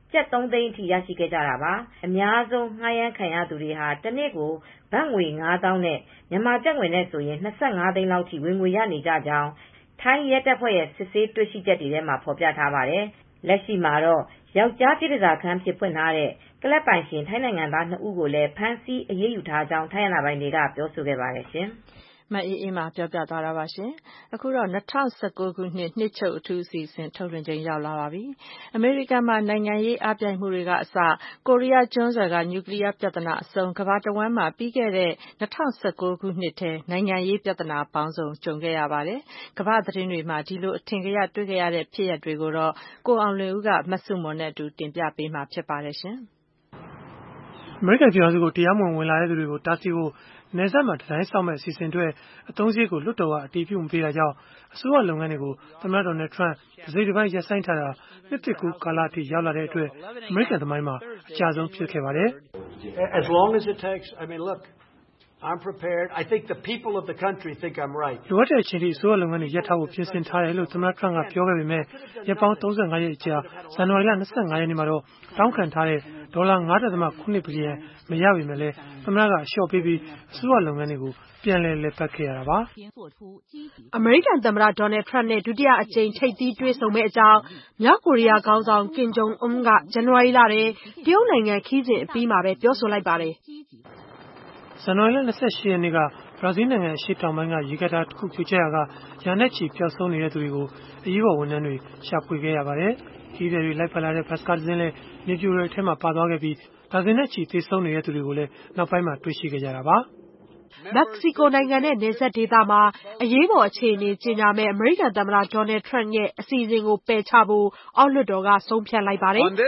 ကျပ်သုံးသိန်းအထိရရှိခဲ့ကြတာပါ။အများဆုံးငှားရမ်းခံရသူတွေဟာတနေ့ကိုဘတ်ငွေငါးသောင်းနဲ့မြန်မာကျပ်ငွေနဲ့ဆိုရင်၂၅သိန်းလောက်ထိဝင်ငွေရနေကြကြောင်းထိုင်းရဲတပ်ဖွဲ့ရဲ့စစ်ဆေးတွေ့ရှိချက်တွေထဲမှာဖော်ပြထားပါတယ်။လက်ရှိမှာတော့ယောက်ျားပြည်တစားခန်းဖြစ်ဖွင့်ထားတဲ့ကလပ်ပိုင်ရှင်ထိုင်းနိုင်ငံသားနှစ်ဦးကိုလည်းဖမ်းဆီးအရေးယူထားကြောင်းထိုင်းအာဏာပိုင်တွေကပြောဆိုခဲ့ပါတယ်ရှင်။မအေးအေးမာပြောပြသွားတာပါရှင်။အခုတော့၂၀၁၉ခုနှစ်နှစ်ချုပ်အထူးအစီအစဉ်ထုတ်လွှင့်ချိန်ရောက်လာပါပြီ။အမေရိကန်မှာနိုင်ငံရေးအားပြိုင်မှုတွေကအစကိုရီးယားကျွန်းဆွယ်ကနျူကလ িয়ার ပြဿနာအဆုံးကမ္ဘာတဝန်းမှာပြီးခဲ့တဲ့၂၀၁၉ခုနှစ်ထဲနိုင်ငံရေးပြဿနာပေါင်းစုံကြုံခဲ့ရပါတယ်။ကမ္ဘာသတင်းတွေမှာဒီလိုအထင်ကရတွေ့ခဲ့ရတဲ့ဖြစ်ရပ်တွေကိုတော့ကိုအောင်လွင်ဦးကမဆုမွန်နဲ့အတူတင်ပြပေးမှာဖြစ်ပါတယ်ရှင်။အမေရိကန်ပြည်ထောင်စုကိုတရားမဝင်ဝင်လာတဲ့သူတွေကိုတားဆီးဖို့နယ်စပ်မှာတံတိုင်းဆောက်မဲ့အစီအစဉ်အတွက်အသုံးစရိတ်ကိုလွှတ်တော်ကအတည်ပြုမပေးတာကြောင့်အစိုးရလုပ်ငန်းတွေကိုသမ္မတဒေါ်နယ်ထရန့်တစိတ်တပိုင်းရပ်ဆိုင်းထားတာနှစ်သစ်ကူးကာလအထိရောက်လာတဲ့အတွက်အမေရိကန်သမိုင်းမှာအကျဆုံးဖြစ်ခဲ့ပါတယ်။ As long as it takes, I mean, look, I'm prepared. I think the people of the country think I'm right. လိုအပ်တဲ့အချိန်ထိအစိုးရလုပ်ငန်းတွေရပ်ထားဖို့ပြင်ဆင်ထားတယ်လို့သမ္မတထရန့်ကပြောခဲ့ပေမဲ့ရက်ပေါင်းသုံးဆယ့်ငါးရက်ကြာဇန်နဝါရီလ၂၅ရက်နေ့မှာတော့တောင်းခံထားတဲ့ဒေါ်လာ ငါးဒသမခုနှစ်ဘီလီယံမရပေမဲ့လည်းသမ္မတကအလျှော့ပေးပြီးအစိုးရလုပ်ငန်းတွေကိုပြန်လည်လည်ပတ်ခဲ့ရတာပါ။အမေရိကန်သမ္မတဒေါ်နယ်ထရန့်နဲ့ဒုတိယအကြိမ်ထိပ်သီးတွေ့ဆုံမယ့်အကြောင်းမြောက်ကိုရီးယားခေါင်းဆောင်ကင်ဂျုံအွန်းကဇန်နဝါရီလထဲတရုတ်နိုင်ငံခရီးစဉ်အပြီးမှာပဲပြောဆိုလိုက်ပါတယ်။ဇန်နဝါရီလ၂၈ရက်နေ့ကဘရာဇီးနိုင်ငံအရှေ့တောင်ပိုင်းကရေကတာတစ်ခုပြိုကျရာကရာနဲ့ချီပျောက်ဆုံးနေတဲ့သူတွေကိုအရေးပေါ်ဝန်ထမ်းတွေရှာဖွေခဲ့ရပါတယ်။ခရီးသည်တွေလိုက်ပါလာတဲ့ဘတ်စကားတစ်စင်းလည်းမြေပြိုတွေထဲမှာပါသွားခဲ့ပြီးဒါဇင်နဲ့ချီသေဆုံးနေတဲ့သူတွေကိုလည်းနောက်ပိုင်းမှာတွေ့ရှိခဲ့ကြတာပါ။မက္ကဆီကိုနိုင်ငံနဲ့နယ်စပ်ဒေသမှာအရေးပေါ်အခြေအနေကြေညာမယ့်အမေရိကန်သမ္မတဒေါ်နယ်ထရန့်ရဲ့အစီအစဉ်ကိုပယ်ချဖို့အောက်လွှတ်တော်ကဆုံးဖြတ်လိုက်ပါတယ်။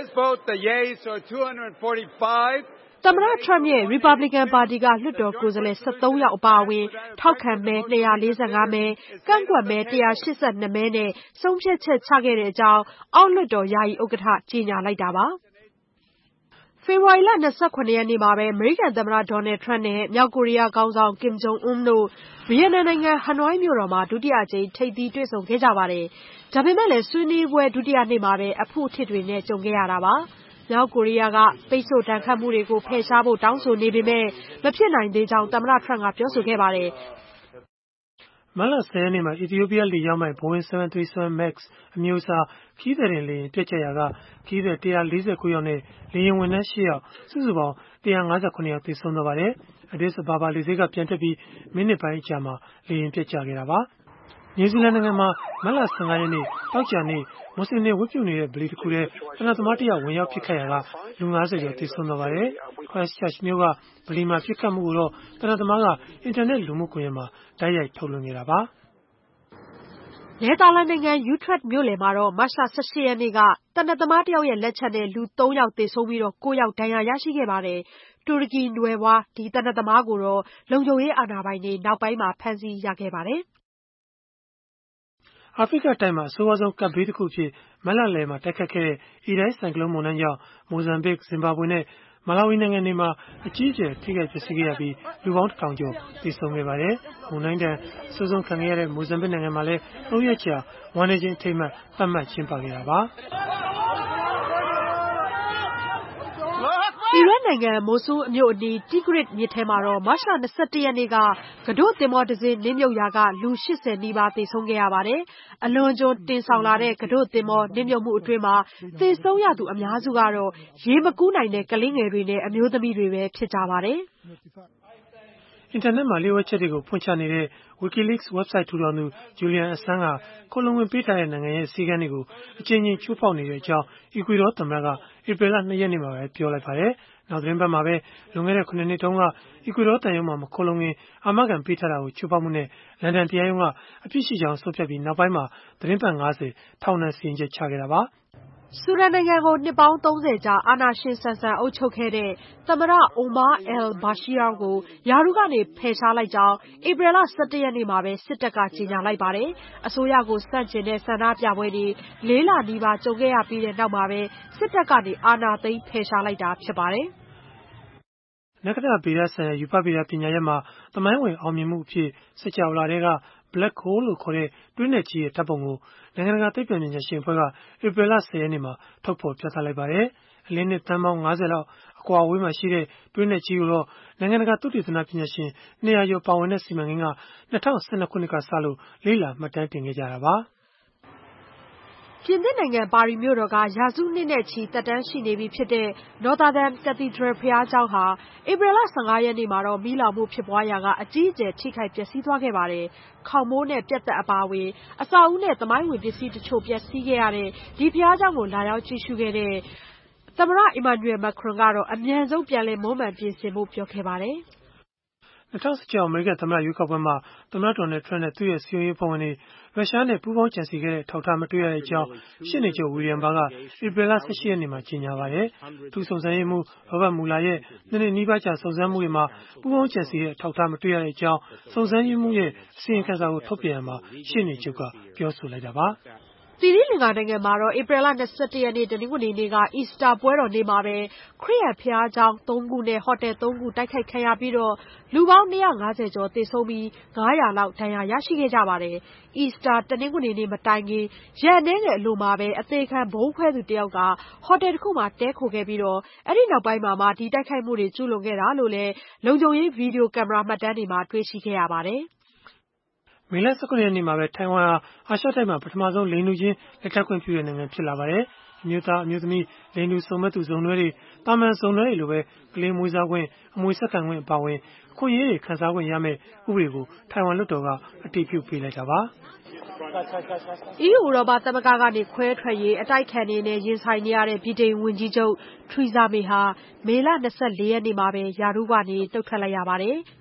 သမ္မတထရန့်ရဲ့ Republican ပါတီကလွှတ်တော်ကိုယ်စားလှယ်၁၃ယောက်အပါအဝင်ထောက်ခံမဲ၂၄၅မဲကန့်ကွက်မဲ၁၈၂မဲနဲ့ဆုံးဖြတ်ချက်ချခဲ့တဲ့အကြောင်းအောက်လွှတ်တော်ယာယီဥက္ကဋ္ဌကြေညာလိုက်တာပါ။ဖေဖော်ဝါရီလ၂၇ရက်နေ့မှာပဲအမေရိကန်သမ္မတဒေါ်နယ်ထရန့်နဲ့မြောက်ကိုရီးယားခေါင်းဆောင်ကင်ဂျုံအွန်းတို့ဗီယက်နမ်နိုင်ငံဟနွိုင်းမြို့တော်မှာဒုတိယအကြိမ်ထိပ်သီးတွေ့ဆုံခဲ့ကြပါတယ်။ဒါပေမဲ့လည်းဆွေးနွေးပွဲဒုတိယနေ့မှာပဲအဖုအထစ်တွေနဲ့ကြုံခဲ့ရတာပါ။မြောက်ကိုရီးယားကပိတ်ဆို့ဒဏ်ခတ်မှုတွေကိုဖယ်ရှားဖို့တောင်းဆိုနေပေမဲ့မဖြစ်နိုင်သေးကြောင်းသမ္မတထရန့်ကပြောဆိုခဲ့ပါတယ်။မတ်လ၁၀ရက်နေ့မှာအီသီယိုးပီးယားလေကြောင်းပိုင် Boeing seven thirty-seven max အမျိုးအစားခရီးသည်တင်လေယာဉ်ပျက်ကျရာကခရီးသည်၁၄၉ယောက်နဲ့လေယာဉ်ဝန်ထမ်း၈ယောက်စုစုပေါင်း၁၅၇ယောက်သေဆုံးသွားပါတယ်။ Addis Ababa လေဆိပ်ကပြန်တက်ပြီးမိနစ်ပိုင်းအကြာမှာလေယာဉ်ပျက်ကျခဲ့တာပါ။နယူးဇီလန်နိုင်ငံမှာမတ်လ၁၅ရက်နေ့တောက်ကြနေ့မွတ်စလင်တွေဝတ်ပြုနေတဲ့ဗလီတစ်ခုထဲသေနတ်သမားတယောက်ဝင်ရောက်ပစ်ခတ်ရာကလူ၅၀ကျော်သေဆုံးသွားပါတယ်။ Christchurch မြို့ကဗလီမှာပစ်ခတ်မှုကိုတော့သေနတ်သမားကအင်တာနက်လူမှုကွန်ရက်မှာတိုက်ရိုက်ထုတ်လွှင့်ခဲ့တာပါ။နယ်သာလန်နိုင်ငံ Utrecht မြို့လယ်မှာတော့မတ်လ၁၈ရက်နေ့ကသေနတ်သမားတယောက်ရဲ့လက်ချက်နဲ့လူသုံးယောက်သေဆုံးပြီးကိုးယောက်ဒဏ်ရာရရှိခဲ့ပါတယ်။တူရကီနွယ်ဖွားဒီသေနတ်သမားကိုတော့လုံခြုံရေးအာဏာပိုင်တွေနောက်ပိုင်းမှာဖမ်းဆီးရခဲ့ပါတယ်။အာဖရိကတိုက်မှာအဆိုးဝါးဆုံးကပ်ဘေးတစ်ခုအဖြစ်မတ်လလယ်မှာတိုက်ခတ်ခဲ့တဲ့အီတိုင်းဆိုင်ကလုန်းမုန်တိုင်းကြောင့်မိုဇမ်ဘစ်၊ဇင်ဘာဘွေနဲ့မာလာဝီနိုင်ငံတွေမှာအကြီးအကျယ်ထိခိုက်ပျက်စီးခဲ့ရပြီးလူပေါင်းတစ်ထောင်ကျော်သေဆုံးခဲ့ပါတယ်။မုန်တိုင်းဒဏ်အဆိုးဆုံးခံခဲ့ရတဲ့မိုဇမ်ဘစ်နိုင်ငံမှာလည်းသုံးရက်ကြာဝမ်းနည်းခြင်းအထိမ်းအမှတ်သတ်မှတ်ကျင်းပခဲ့တာပါ။အီရတ်နိုင်ငံမိုဆူးလ်မြို့အနီးတီဂရစ်မြစ်ထဲမှာတော့မတ်လ၂၁ရက်နေ့ကကတို့သင်္ဘောတစ်စင်းနစ်မြုပ်ရာကလူ၈၀နီးပါးသေဆုံးခဲ့ရပါတယ်။အလွန်အကျွံတင်ဆောင်လာတဲ့ကတို့သင်္ဘောနစ်မြုပ်မှုအတွင်းမှာသေဆုံးရသူအများစုကတော့ရေမကူးနိုင်တဲ့ကလေးငယ်တွေနဲ့အမျိုးသမီးတွေပဲဖြစ်ကြပါတယ်။အင်တာနက်မှာလျှို့ဝှက်ချက်တွေကိုဖွင့်ချနေတဲ့ WikiLeaks website ထူထောင်သူ Julian Assange ကခိုလှုံခွင့်ပေးထားတဲ့နိုင်ငံရဲ့စည်းကမ်းတွေကိုအကြိမ်ကြိမ်ချိုးဖောက်နေကြောင်းအီကွေဒေါသမ္မတကဧပြီလ၂ရက်နေ့မှာပဲပြောလိုက်ပါတယ်။နောက်သတင်းပတ်မှာပဲလွန်ခဲ့တဲ့ခုနှစ်နှစ်တုန်းကအီကွေဒေါသံရုံးမှာမခိုလှုံခင်အာမခံပေးထားတာကိုချိုးဖောက်မှုနဲ့လန်ဒန်တရားရုံးကအပြစ်ရှိကြောင်းဆုံးဖြတ်ပြီးနောက်ပိုင်းမှာသတင်းပတ်ငါးဆယ်ထောင်ဒဏ်စီရင်ချက်ချခဲ့တာပါ။ဆူဒန်နိုင်ငံကိုနှစ်ပေါင်းသုံးဆယ်ကြာအာဏာရှင်ဆန်ဆန်အုပ်ချုပ်ခဲ့တဲ့သမ္မတ Omar al-Bashir ကိုရာထူးကနေဖယ်ရှားလိုက်ကြောင်းဧပြီလ၁၁ရက်နေ့မှာပဲစစ်တပ်ကကြေညာလိုက်ပါတယ်။အစိုးရကိုဆန့်ကျင်တဲ့ဆန္ဒပြပွဲတွေလေးလနီးပါးကြုံခဲ့ရပြီးတဲ့နောက်မှာပဲစစ်တပ်ကနေအာဏာသိမ်းဖယ်ရှားလိုက်တာဖြစ်ပါတယ်။နက္ခတ္တဗေဒဆိုင်ရာရူပဗေဒပညာရပ်မှာသမိုင်းဝင်အောင်မြင်မှုအဖြစ်စကြဝဠာထဲက Black Hole လို့ခေါ်တဲ့တွင်းနက်ကြီးရဲ့ဓာတ်ပုံကိုနိုင်ငံတကာသိပ္ပံပညာရှင်အဖွဲ့ကဧပြီလ၁၀ရက်နေ့မှာထုတ်ဖော်ပြသလိုက်ပါတယ်။အလင်းနှစ်သန်းပေါင်း၅၀လောက်အကွာအဝေးမှာရှိတဲ့တွင်းနက်ကြီးကိုတော့နိုင်ငံတကာသုတေသနပညာရှင်နှစ်ရာကျော်ပါဝင်တဲ့စီမံကိန်းက၂၀၁၂ခုနှစ်ကစလို့လေ့လာမှတ်တမ်းတင်ခဲ့ကြတာပါ။ပြင်သစ်နိုင်ငံပါရီမြို့တော်ကရာစုနှစ်နဲ့ချီသက်တမ်းရှိနေပြီဖြစ်တဲ့ Notre Dame Cathedral ဘုရားကျောင်းဟာဧပြီလ၁၅ရက်နေ့မှာမီးလောင်မှုဖြစ်ပွားရာကအကြီးအကျယ်ထိခိုက်ပျက်စီးသွားခဲ့ပါတယ်။ခေါင်မိုးနဲ့ပြတ်သက်အပါအဝင်အဆောက်အဦနဲ့သမိုင်းဝင်ပစ္စည်းတချို့ပျက်စီးခဲ့ရတဲ့ဒီဘုရားကျောင်းကိုလာရောက်ကြည့်ရှုခဲ့တဲ့သမ္မတ Emmanuel Macron ကတော့အမြန်ဆုံးပြန်လည်မွမ်းမံပြင်ဆင်ဖို့ပြောခဲ့ပါတယ်။၂၀၁၆အမေရိကန်သမ္မတရွေးကောက်ပွဲမှာသမ္မတ Donald Trump နဲ့သူ့ရဲ့စည်းရုံးရေးအဖွဲ့ဝင်တွေရုရှားနဲ့ပူးပေါင်းကြံစည်ခဲ့တဲ့အထောက်အထားမတွေ့ရကြောင်းရှေ့နေချုပ် William Barr ကဧပြီလ၁၈ရက်နေ့မှာကြေညာပါတယ်။သူစုံစမ်းရေးမှူး Robert Mueller ရဲ့နှစ်နှစ်နီးပါးကြာစုံစမ်းမှုတွေမှာပူးပေါင်းကြံစည်တဲ့အထောက်အထားမတွေ့ရကြောင်းစုံစမ်းရေးမှူးရဲ့အစီရင်ခံစာကိုထုတ်ပြန်ရာမှာရှေ့နေချုပ်ကပြောဆိုလိုက်တာပါ။သီရိလင်္ကာနိုင်ငံမှာတော့ဧပြီလ၂၁ရက်နေ့တနင်္ဂနွေနေ့ကအီစတာပွဲတော်နေ့မှာပဲခရစ်ယာန်ဘုရားကျောင်းသုံးခုနဲ့ဟိုတယ်သုံးခုတိုက်ခိုက်ခံရပြီးလူပေါင်း၂၅၀ကျော်သေဆုံးပြီး၅၀၀လောက်ဒဏ်ရာရရှိခဲ့ကြပါတယ်။ အီစတာတနင်္ဂနွေနေ့မတိုင်ခင်ရက်အနည်းငယ်အလိုမှာပဲအသေခံဗုံးခွဲသူတယောက်ကဟိုတယ်တခုမှာတည်းခိုခဲ့ပြီးအဲဒီနောက်ပိုင်းမှာမှဒီတိုက်ခိုက်မှုတွေကျူးလွန်ခဲ့တာလို့လည်းလုံခြုံရေးဗီဒီယိုကင်မရာမှတ်တမ်းတွေမှာတွေ့ရှိခဲ့ရပါတယ်။မေလ၁၇ရက်နေ့မှာပဲထိုင်ဝမ်ဟာအာရှတိုက်မှာပထမဆုံးလိင်တူချင်းလက်ထပ်ခွင့်ပြုတဲ့နိုင်ငံဖြစ်လာပါတယ်။အမျိုးသားအမျိုးသမီးလိင်တူစုံမက်သူစုံတွဲတွေသာမန်စုံတွဲတွေလိုပဲကလေးမွေးစားခွင့်အမွေဆက်ခံခွင့်အပါအဝင်အခွင့်အရေးတွေခံစားခွင့်ရမယ့်ဥပဒေကိုထိုင်ဝမ်လွှတ်တော်ကအတည်ပြုပေးလိုက်တာပါ။ အီးယူဥရောပသမဂ္ဂကနေခွဲထွက်ရေးအတိုက်အခံတွေနဲ့ရင်ဆိုင်နေရတဲ့ဗြိတိန်ဝန်ကြီးချုပ် Theresa May ဟာမေလ၂၄ရက်နေ့မှာပဲရာထူးကနေနုတ်ထွက်လိုက်ရပါတယ်။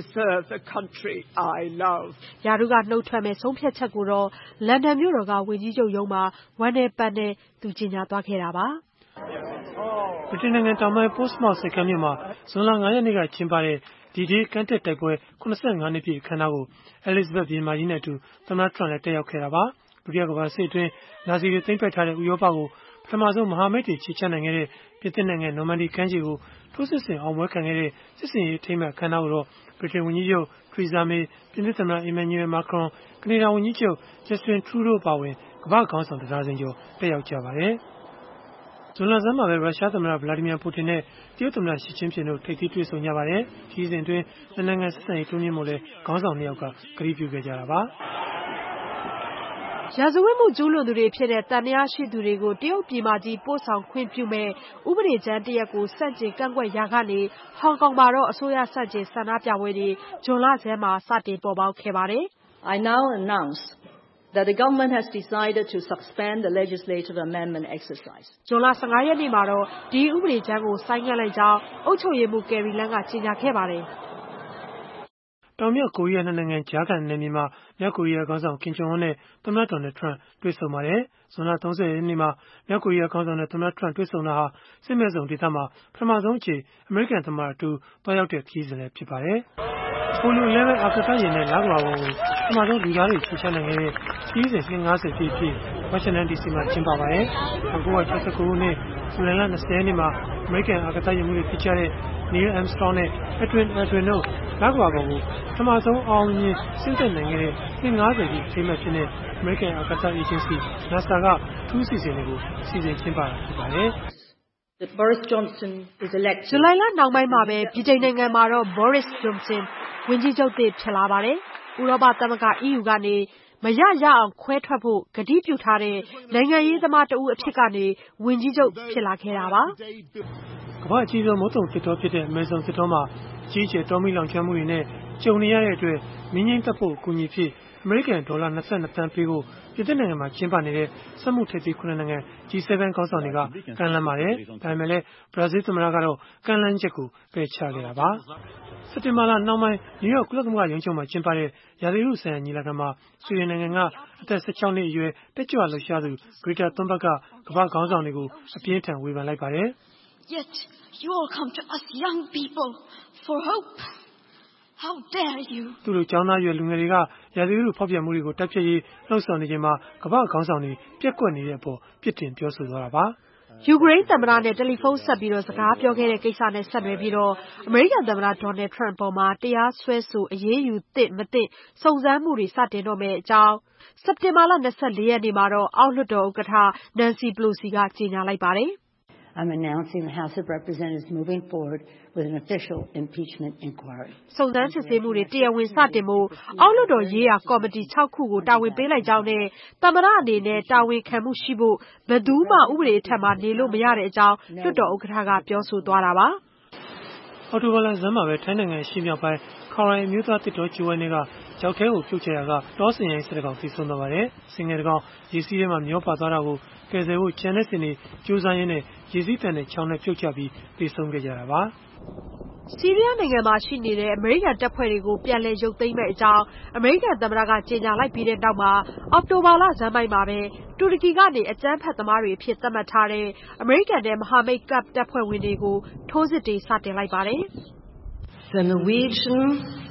ရာထူးကနုတ်ထွက်မယ့်ဆုံးဖြတ်ချက်ကိုတော့လန်ဒန်မြို့တော်ကဝန်ကြီးချုပ်ရုံးမှာဝမ်းနည်းပန်းနည်းကြေညာသွားခဲ့တာပါ။ ဗြိတိန်နိုင်ငံတောင်ပိုင်း Portsmouth ဆိပ်ကမ်းမြို့မှာဇွန်လ၅ရက်နေ့ကကျင်းပတဲ့ D-Day ကမ်းတက်တိုက်ပွဲ၇၅နှစ်ပြည့်အခမ်းအနားကို Elizabeth ဘုရင်မကြီးနဲ့အတူသမ္မတ Trump လည်းတက်ရောက်ခဲ့တာပါ။ ဒုတိယကမ္ဘာစစ်အတွင်းနာဇီတွေသိမ်းပိုက်ထားတဲ့ဥရောပကိုပထမဆုံးမဟာမိတ်တွေခြေချနိုင်ခဲ့တဲ့ပြင်သစ်နိုင်ငံနော်မန်ဒီကမ်းခြေကိုထိုးစစ်ဆင်အောင်ပွဲခံခဲ့တဲ့စစ်ဆင်ရေးအထိမ်းအမှတ်အခမ်းအနားကိုတော့ဗြိတိန်ဝန်ကြီးချုပ် Theresa May ပြင်သစ်သမ္မတ Emmanuel Macron ကနေဒါဝန်ကြီးချုပ် Justin Trudeau အပါအဝင်ကမ္ဘာ့ခေါင်းဆောင်တဒါဇင်ကျော်တက်ရောက်ကြပါတယ်။ ဇွန်လဆန်းမှာပဲရုရှားသမ္မတ Vladimir Putin နဲ့တရုတ်သမ္မတ Xi Jinping တို့ထိပ်သီးတွေ့ဆုံကြပါတယ်။ ခရီးစဉ်အတွင်းနှစ်နိုင်ငံဆက်ဆံရေးတိုးမြှင့်ဖို့လည်းခေါင်းဆောင်နှစ်ယောက်ကကတိပြုခဲ့ကြတာပါ။ရာဇဝတ်မှုကျူးလွန်သူတွေအဖြစ်သံသယရှိသူတွေကိုတရုတ်ပြည်မကြီးပို့ဆောင်ခွင့်ပြုမယ့်ဥပဒေကြမ်းတရပ်ကိုဆန့်ကျင်ကန့်ကွက်ရာကနေဟောင်ကောင်မှာအစိုးရဆန့်ကျင်ဆန္ဒပြပွဲတွေဇွန်လဆန်းမှာစတင်ပေါ်ပေါက်ခဲ့ပါတယ်။ ဇွန်လ၁၅ရက်နေ့မှာတော့ဒီဥပဒေကြမ်းကိုဆိုင်းငံ့လိုက်ကြောင်းအုပ်ချုပ်ရေးမှူး Carrie Lam ကကြေညာခဲ့ပါတယ်။တောင်-မြောက်ကိုရီးယားနှစ်နိုင်ငံကြားခံနယ်မြေမှာမြောက်ကိုရီးယားခေါင်းဆောင် Kim Jong Un နဲ့သမ္မတ Donald Trump တွေ့ဆုံပါတယ်။ ဇွန်လ၃၀ရက်နေ့မှာမြောက်ကိုရီးယားခေါင်းဆောင်နဲ့သမ္မတ Trump တွေ့ဆုံတာဟာစစ်မဲ့ဇုံဒေသမှာပထမဆုံးအကြိမ်အမေရိကန်သမ္မတတဦးသွားရောက်တဲ့ခရီးစဉ်လည်းဖြစ်ပါတယ်။ Apollo 十一 အာကာသယာဉ်နဲ့လကမ္ဘာပေါ်ကိုပထမဆုံးလူသားတွေခြေချနိုင်ခဲ့တဲ့ခရီးစဉ်နှစ်၅၀ပြည့်အဖြစ်ဝါရှင်တန်ဒီစီမှာကျင်းပပါတယ်။ ၁၉၆၉ခုနှစ်ဇူလိုင်လ၂၀ရက်နေ့မှာအမေရိကန်အာကာသယာဉ်မှူးတွေဖြစ်ကြတဲ့ Neil Armstrong နဲ့ Edwin Aldrin တို့လကမ္ဘာပေါ်ကိုပထမဆုံးအောင်အောင်မြင်မြင်ဆင်းသက်နိုင်ခဲ့တဲ့နှစ်၅၀ပြည့်အထိမ်းအမှတ်အဖြစ်အမေရိကန်အာကာသအေဂျင်စီ NASA ကထူးအစီအစဉ်တွေကိုစီစဉ်ကျင်းပတာဖြစ်ပါတယ်။ ဇူလိုင်လနှောင်းပိုင်းမှာပဲဗြိတိန်နိုင်ငံမှာ Boris Johnson ဝန်ကြီးချုပ်သစ်ဖြစ်လာပါတယ်။ ဥရောပသမဂ္ဂ E U ကနေမရရအောင်ခွဲထွက်ဖို့ကတိပြုထားတဲ့နိုင်ငံရေးသမားတဦးအဖြစ်ကနေဝန်ကြီးချုပ်ဖြစ်လာခဲ့တာပါ။ ကမ္ဘာ့အကြီးဆုံးမုတ်သုန်သစ်တောဖြစ်တဲ့ Amazon သစ်တောမှာအကြီးအကျယ်တောမီးလောင်ကျွမ်းမှုတွေနဲ့ကြုံနေရတဲ့အတွက်မီးငြိမ်းသတ်ဖို့အကူအညီအဖြစ်အမေရိကန်ဒေါ်လာ၂၂သန်းပေးဖို့ပြင်သစ်နိုင်ငံမှာကျင်းပနေတဲ့စက်မှုထိပ်သီး၇နိုင်ငံ G ၇ ခေါင်းဆောင်တွေကကမ်းလှမ်းပါတယ်။ ဒါပေမဲ့လည်းဘရာဇီးသမ္မတကတော့ကမ်းလှမ်းချက်ကိုပယ်ချခဲ့တာပါ။ စက်တင်ဘာလနှောင်းပိုင်းနယူးယောက်ကုလသမဂ္ဂရုံးချုပ်မှာကျင်းပတဲ့ရာသီဥတုဆိုင်ရာညီလာခံမှာဆွီဒင်နိုင်ငံကအသက်၁၆နှစ်အရွယ်တက်ကြွလှုပ်ရှားသူ Greta Thunberg ကကမ္ဘာ့ခေါင်းဆောင်တွေကိုအပြင်းအထန်ဝေဖန်လိုက်ပါတယ်။ သူတို့ကျောင်းသားအရွယ်လူငယ်တွေကရာသီဥတုဖောက်ပြန်မှုတွေကိုတိုက်ဖျက်ရေးလှုံ့ဆော်နေချိန်မှာကမ္ဘာ့ခေါင်းဆောင်တွေပျက်ကွက်နေတဲ့အပေါ်ပြစ်တင်ပြောဆိုသွားတာပါ။ ယူကရိန်းသမ္မတနဲ့တယ်လီဖုန်းဆက်ပြီးစကားပြောခဲ့တဲ့ကိစ္စနဲ့ဆက်နွယ်ပြီးအမေရိကန်သမ္မတ Donald Trump အပေါ်တရားစွဲဆိုအရေးယူသင့်မသင့်စုံစမ်းမှုတွေစတင်တော့မယ့်အကြောင်းစက်တင်ဘာလ၂၄ရက်နေ့မှာအောက်လွှတ်တော်ဥက္ကဋ္ဌ Nancy Pelosi ကကြေညာလိုက်ပါတယ်။ I'm announcing the House of Representatives moving forward with an official impeachment inquiry. စုံစမ်းစစ်ဆေးမှုတွေတရားဝင်စတင်ဖို့အောက်လွှတ်တော်ရေးရာကော်မတီ၆ခုကိုတာဝန်ပေးလိုက်ကြောင်းနဲ့သမ္မတအနေနဲ့တာဝန်ခံမှုရှိဖို့ဘယ်သူမှဥပဒေထက်မှနေလို့မရတဲ့အကြောင်းလွှတ်တော်ဥက္ကဋ္ဌကပြောဆိုသွားတာပါအော်တိုဘာလဇမ်းမှာပဲထိုင်းနိုင်ငံရှိမြောက်ပိုင်းခေါရိုင်အမျိုးသားတစ်တော်ကျွေးနေကကြောက်ထဲကိုပြုတ်ချရာကတောစင်ရိုင်းစတဲ့ကောင်သိဆုံးသွားပါတယ်။စင်ငယ်တကောင်ရေစီးထဲမှာမျောပါသွားတာကိုကယ်ဆယ်ဖို့ချန်တဲ့စင်တွေကြိုးစားရင်းနဲ့ရေစီးတန်တဲ့ချောင်းနဲ့ပြုတ်ချပြီးသိဆုံးခဲ့ကြတာပါ။ဆီးရီးယားနိုင်ငံမှာရှိနေတဲ့အမေရိကန်တပ်ဖွဲ့တွေကိုပြန်လည်ရုပ်သိမ်းမဲ့အကြောင်းအမေရိကန်သမ္မတကကြေညာလိုက်ပြီးတဲ့နောက်မှာအောက်တိုဘာလဇန်ပိုင်းမှာပဲတူရကီကနေအကြမ်းဖက်သမားတွေအဖြစ်သတ်မှတ်ထားတဲ့အမေရိကန်နဲ့မဟာမိတ်ကပ်တပ်ဖွဲ့ဝင်တွေကိုထိုးစစ်တွေစတင်လိုက်ပါတယ်။ The Norwegian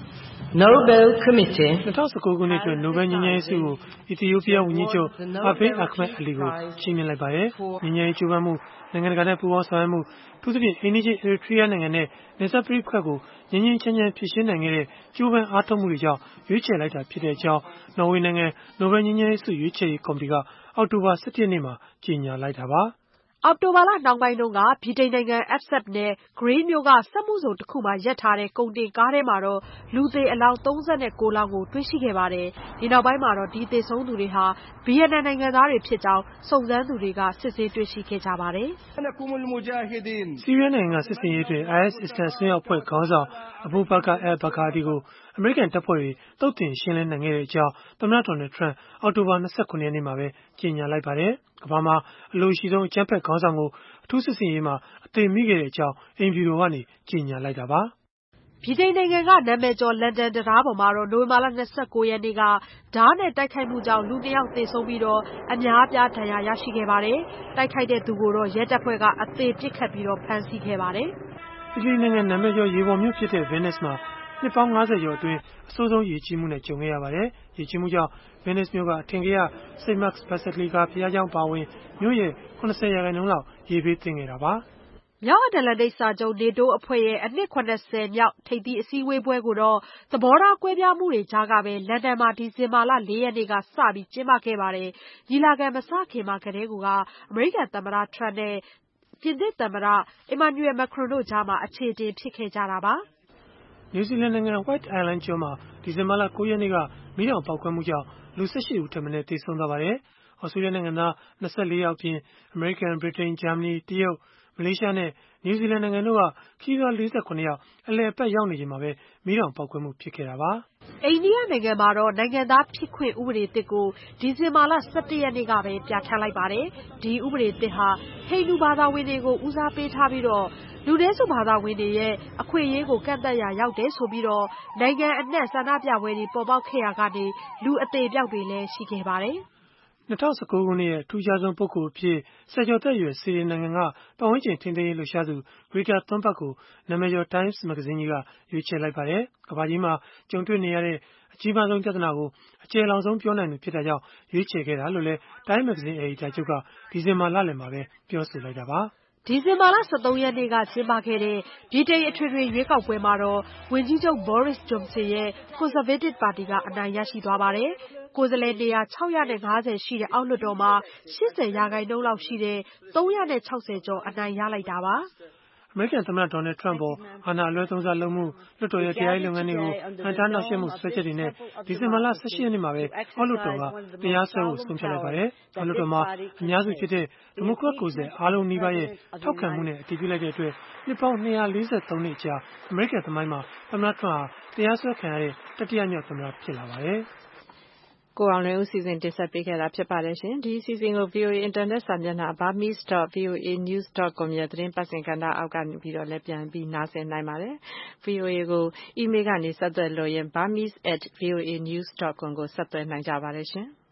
Nobel Committee ၂၀၁၉ခုနှစ်အတွက်နိုဘယ်ငြိမ်းချမ်းရေးဆုကိုအီသီယိုးပီးယားဝန်ကြီးချုပ်အာဘေးအာခမက်အလီကိုချီးမြှင့်လိုက်ပါတယ်။ငြိမ်းချမ်းရေးကြိုးပမ်းမှုနိုင်ငံတကာနဲ့ပူးပေါင်းဆောင်ရွက်မှုအထူးသဖြင့်အိန္ဒိယအီရီထရီးယားနိုင်ငံနဲ့နယ်စပ်ပဋိပက္ခကိုငြိမ်းငြိမ်းချမ်းချမ်းဖြေရှင်းနိုင်ခဲ့တဲ့ကြိုးပမ်းအားထုတ်မှုတွေကြောင့်ရွေးချယ်လိုက်တာဖြစ်တဲ့အကြောင်းနော်ဝေနိုင်ငံနိုဘယ်ငြိမ်းချမ်းရေးဆုရွေးချယ်ရေးကော်မတီကအောက်တိုဘာ၁၁ရက်နေ့မှာကြေညာလိုက်တာပါ။အောက်တိုဘာလနှောင်းပိုင်းတုန်းကဗြိတိန်နိုင်ငံ Epsom နယ် Grain မြို့ကစက်မှုဇုံတစ်ခုမှာရပ်ထားတဲ့ကုန်တင်ကားထဲမှာတော့လူသေအလောင်း၃၉လောင်းကိုတွေ့ရှိခဲ့ပါတယ်။ဒီနောက်ပိုင်းမှာတော့ဒီသေဆုံးသူတွေဟာဗီယက်နမ်နိုင်ငံသားတွေဖြစ်ကြောင်းစုံစမ်းသူတွေကစစ်ဆေးတွေ့ရှိခဲ့ကြပါတယ်။ဆီးရီးယားနိုင်ငံကစစ်စင်ရေးတွေ အိုင်အက်စ် အစ္စလာမ်ဆွေးရောက်ဖွဲ့ခေါင်းဆောင်အဘူဘကာအယ်ဘကာဒီကိုအမေရိကန်တပ်ဖွဲ့တွေတုတ်တင်ရှင်းလင်းနိုင်ခဲ့တဲ့အကြောင်းသမ္မတဒေါ်နယ်ထရန့်အောက်တိုဘာ၂၇ရက်နေ့မှာပဲကြေညာလိုက်ပါတယ်။ကမ္ဘာမှာအလိုရှိဆုံးအကြမ်းဖက်ခေါင်းဆောင်ကိုအထူးစစ်စင်ရေးမှာအသေးမိခဲ့တဲ့အကြောင်းအိမ်ဖြူတော်ကနေကြေညာလိုက်တာပါ။ဗြိတိန်နိုင်ငံကနာမည်ကျော်လန်ဒန်တံတားပေါ်မှာတော့နိုဝင်ဘာလ၂၉ရက်နေ့ကဓားနဲ့တိုက်ခိုက်မှုကြောင့်လူနှစ်ယောက်သေဆုံးပြီးတော့အများအပြားဒဏ်ရာရရှိခဲ့ပါတယ်။တိုက်ခိုက်တဲ့သူကိုတော့ရဲတပ်ဖွဲ့ကအသေပစ်ခတ်ပြီးတော့ဖမ်းဆီးခဲ့ပါတယ်။အီတလီနိုင်ငံနာမည်ကျော်ရေပေါ်မြို့ဖြစ်တဲ့ Venice မှာနှစ်ပေါင်း၅၀ကျော်အတွင်းအဆိုးဆုံးရေကြီးမှုနဲ့ကြုံခဲ့ရပါတယ်။ရေကြီးမှုကြောင့် Venice မြို့ကအထင်ကရ Saint Mark's Basilica ဘုရားကျောင်းပါဝင်မြို့ရဲ့၇၀ရာခိုင်နှုန်းလောက်ရေဘေးသင့်ခဲ့တာပါ။မြောက်အတ္တလန္တိတ်စာချုပ် NATO အဖွဲ့ရဲ့အနှစ်၇၀မြောက်ထိပ်သီးအစည်းအဝေးပွဲကိုတော့သဘောထားကွဲပြားမှုတွေကြားကပဲလန်ဒန်မှာဒီဇင်ဘာလ၄ရက်နေ့ကစပြီးကျင်းပခဲ့ပါတယ်။ညီလာခံမစခင်မှာကတည်းကအမေရိကန်သမ္မတထရန့်နဲ့ပြင်သစ်သမ္မတ Emmanuel Macron တို့ကြားမှာအခြေအတင်ဖြစ်ခဲ့ကြတာပါ။နယူးဇီလန်နိုင်ငံ White Island ကျွန်းမှာဒီဇင်ဘာလ၉ရက်နေ့ကမီးတောင်ပေါက်ကွဲမှုကြောင့်လူ၁၈ဦးထက်မနည်းသေဆုံးသွားပါတယ်။ဩစတြေးလျနိုင်ငံသား၂၄ယောက်အပြင်အမေရိကန်၊ဗြိတိန်၊ဂျာမနီ၊တရုတ်၊မလေးရှားနဲ့နယူးဇီလန်နိုင်ငံတို့ကခရီးသွား၄၇ယောက်အလည်အပတ်ရောက်နေချိန်မှာပဲမီးတောင်ပေါက်ကွဲမှုဖြစ်ခဲ့တာပါ။အိန္ဒိယနိုင်ငံမှာတော့နိုင်ငံသားဖြစ်ခွင့်ဥပဒေသစ်ကိုဒီဇင်ဘာလ၁၁ရက်နေ့ကပဲပြဋ္ဌာန်းလိုက်ပါတယ်။ဒီဥပဒေသစ်ဟာဟိန္ဒူဘာသာဝင်တွေကိုဦးစားပေးထားပြီးတော့လူနည်းစုဘာသာဝင်တွေရဲ့အခွင့်အရေးကိုကန့်သတ်ရာရောက်တယ်ဆိုပြီးတော့နိုင်ငံအနှံ့ဆန္ဒပြပွဲတွေပေါ်ပေါက်ခဲ့ရာကနေလူအသေအပျောက်တွေလည်းရှိခဲ့ပါတယ်။၂၀၁၉ခုနှစ်ရဲ့အထူးခြားဆုံးပုဂ္ဂိုလ်အဖြစ်ဆယ်ကျော်သက်အရွယ်ဆွီဒင်နိုင်ငံကပတ်ဝန်းကျင်ထိန်းသိမ်းရေးလှုပ်ရှားသူ Greta Thunberg ကိုနာမည်ကျော် Times မဂ္ဂဇင်းကြီးကရွေးချယ်လိုက်ပါတယ်။ကမ္ဘာကြီးမှာကြုံတွေ့နေရတဲ့အကြီးမားဆုံးပြဿနာကိုအကျယ်လောင်ဆုံးပြောနိုင်သူဖြစ်တာကြောင့်ရွေးချယ်ခဲ့တာလို့လည်း Time မဂ္ဂဇင်းအယ်ဒီတာချုပ်ကဒီဇင်ဘာလလယ်မှာပဲပြောဆိုလိုက်တာပါ။ဒီဇင်ဘာလ၁၃ရက်နေ့ကကျင်းပခဲ့တဲ့ဗြိတိန်အထွေထွေရွေးကောက်ပွဲမှာတော့ဝန်ကြီးချုပ် Boris Johnson ရဲ့ Conservative ပါတီကအနိုင်ရရှိသွားပါတယ်။ကိုယ်စားလှယ်နေရာ၆၅၀ရှိတဲ့အောက်လွှတ်တော်မှာ၈၀ရာခိုင်နှုန်းလောက်ရှိတဲ့၃၆၀ကျော်အနိုင်ရလိုက်တာပါ။အမေရိကန်သမ္မတဒေါ်နယ်ထရန့်ပေါ်အာဏာအလွဲသုံးစားလုပ်မှုလွှတ်တော်ရဲ့တရားရေးလုပ်ငန်းတွေကိုဟန်တားနှောက်ယှက်မှုစွဲချက်တွေနဲ့ဒီဇင်ဘာလ၁၈ရက်နေ့မှာပဲအောက်လွှတ်တော်ကတရားစွဲဖို့ဆုံးဖြတ်လိုက်ပါတယ်။အောက်လွှတ်တော်မှာအများစုဖြစ်တဲ့ဒီမိုကရက်ကိုယ်စားလှယ်အားလုံးနီးပါးရဲ့ထောက်ခံမှုနဲ့အတည်ပြုလိုက်တဲ့အတွက်နှစ်ပေါင်း၂၄၃နှစ်အကြာအမေရိကန်သမိုင်းမှာသမ္မတထရန့်ဟာတရားစွဲခံရတဲ့တတိယမြောက်သမ္မတဖြစ်လာပါတယ်။ကိုအောင်လွင်ဦးစီစဉ်တင်ဆက်ပေးခဲ့တာဖြစ်ပါတယ်ရှင်။ဒီအစီအစဉ်ကို ဗီအိုအေ Internet စာမျက်နှာ burmese dot v o a news dot com ရဲ့သတင်းပတ်စဉ်ကဏ္ဍအောက်ကနေပြီးတော့လည်းပြန်ပြီးနားဆင်နိုင်ပါတယ်။ ဗီအိုအေကို email ကနေဆက်သွယ်လို့ရင် burmese at v o a news dot com ကိုဆက်သွယ်နိုင်ကြပါတယ်ရှင်။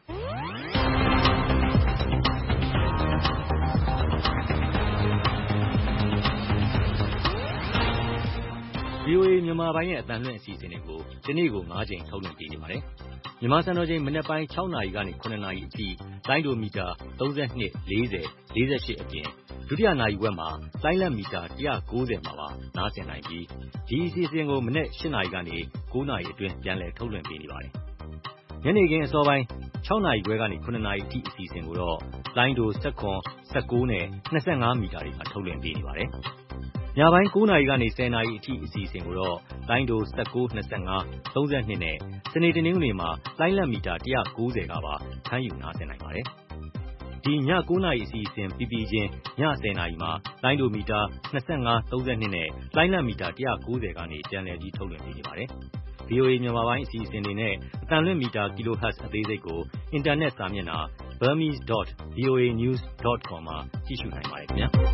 ဗီအိုအေမြန်မာပိုင်းရဲ့အသံလွှင့်အစီအစဉ်တွေကိုဒီနေ့ကို၅ချိန်ထုတ်လွှင့်ပေးနေပါတယ်။မြန်မာစံတော်ချိန်မနက်ပိုင်း၆နာရီကနေ၇နာရီအထိလိုင်းဒိုမီတာ၃၂၄၀၄၈အပြင်ဒုတိယနာရီဝက်မှာလိုင်းလက်မီတာ၁၉၀မှာပါနားဆင်နိုင်ပြီးဒီအစီအစဉ်ကိုမနက်၈နာရီကနေ၉နာရီအတွင်းပြန်လည်ထုတ်လွှင့်ပေးနေပါတယ်။ညနေခင်းအစောပိုင်း၆နာရီခွဲကနေ ခုနှစ်နာရီအထိအစီအစဉ်ကိုတော့လိုင်းဒို ၁၇, ၁၉နဲ့ ၂၅မီတာတွေမှာထုတ်လွှင့်ပေးနေပါတယ်။ညပိုင်းကိုးနာရီကနေ ဆယ်နာရီအထိအစီအစဉ်ကိုတော့လိုင်းဒို ၁၉, ၂၅, ၃၂နဲ့စနေတနင်္ဂနွေမှာလိုင်းလတ်မီတာ၁၉၀ကပါဖမ်းယူနားဆင်နိုင်ပါတယ်။ဒီညကိုးနာရီအစီအစဉ်ပြီးပြီးချင်းညဆယ်နာရီမှာလိုင်းဒိုမီတာ၂၅, ၃၂နဲ့လိုင်းလတ်မီတာ၁၉၀ကနေပြန်လည်ပြီးထုတ်လွှင့်ပေးနေပါတယ်။ ဗွီအိုအေ မြန်မာပိုင်းအစီအစဉ်တွေနဲ့အသံလွှင့်မီတာ Kilohertz အသေးစိတ်ကိုအင်တာနက်စာမျက်နှာ burmese dot voa news dot com မှာကြည့်ရှုနိုင်ပါတယ်ခင်ဗျာ။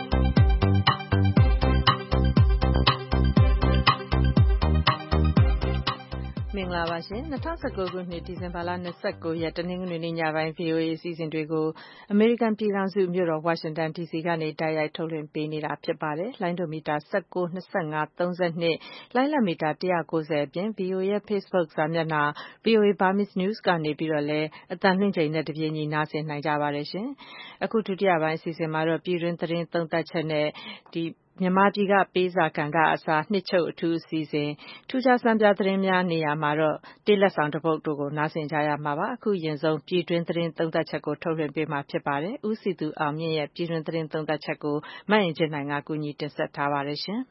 မင်္ဂလာပါရှင်၂၀၁၉ခုနှစ်ဒီဇင်ဘာလ၂၉ရက်တနင်္ဂနွေနေ့ညပိုင်း ဗွီအိုအေ အစီအစဉ်တွေကိုအမေရိကန်ပြည်ထောင်စုမြို့တော်ဝါရှင်တန်ဒီစီကနေတိုက်ရိုက်ထုတ်လွှင့်ပေးနေတာဖြစ်ပါတယ်။လိုင်းဒိုမီတာ၁၉, ၂၅, ၃၂လိုင်းလတ်မီတာ၁၉၀အပြင် ဗွီအိုအေရဲ့ Facebook စာမျက်နှာ ဗွီအိုအေ Burmese News ကနေပြီးတော့လည်းအသံလွှင့်ချိန်နဲ့တပြေးညီနားဆင်နိုင်ကြပါတယ်ရှင်။အခုဒုတိယပိုင်းအစီအစဉ်မှာတော့ပြည်တွင်းသတင်းသုံးသပ်ချက်နဲ့ဒီမြန်မာပြည်ကပေးစာကဏ္ဍအစားနှစ်ချုပ်အထူးအစီအစဉ်ထူးခြားစံပြသတင်းများနေရာမှာတော့တေးလက်ဆောင်တစ်ပုဒ်တို့ကိုနားဆင်ကြရမှာပါအခုရင်ဆုံးပြည်တွင်းသတင်းသုံးသပ်ချက်ကိုထုတ်လွှင့်ပေးမှာဖြစ်ပါတယ်ဦးစီသူအောင်မြင့်ရဲ့ပြည်တွင်းသတင်းသုံးသပ်ချက်ကိုမအင်ကြင်းနိုင်ကကူညီတင်ဆက်ထားပါတယ်ရှင်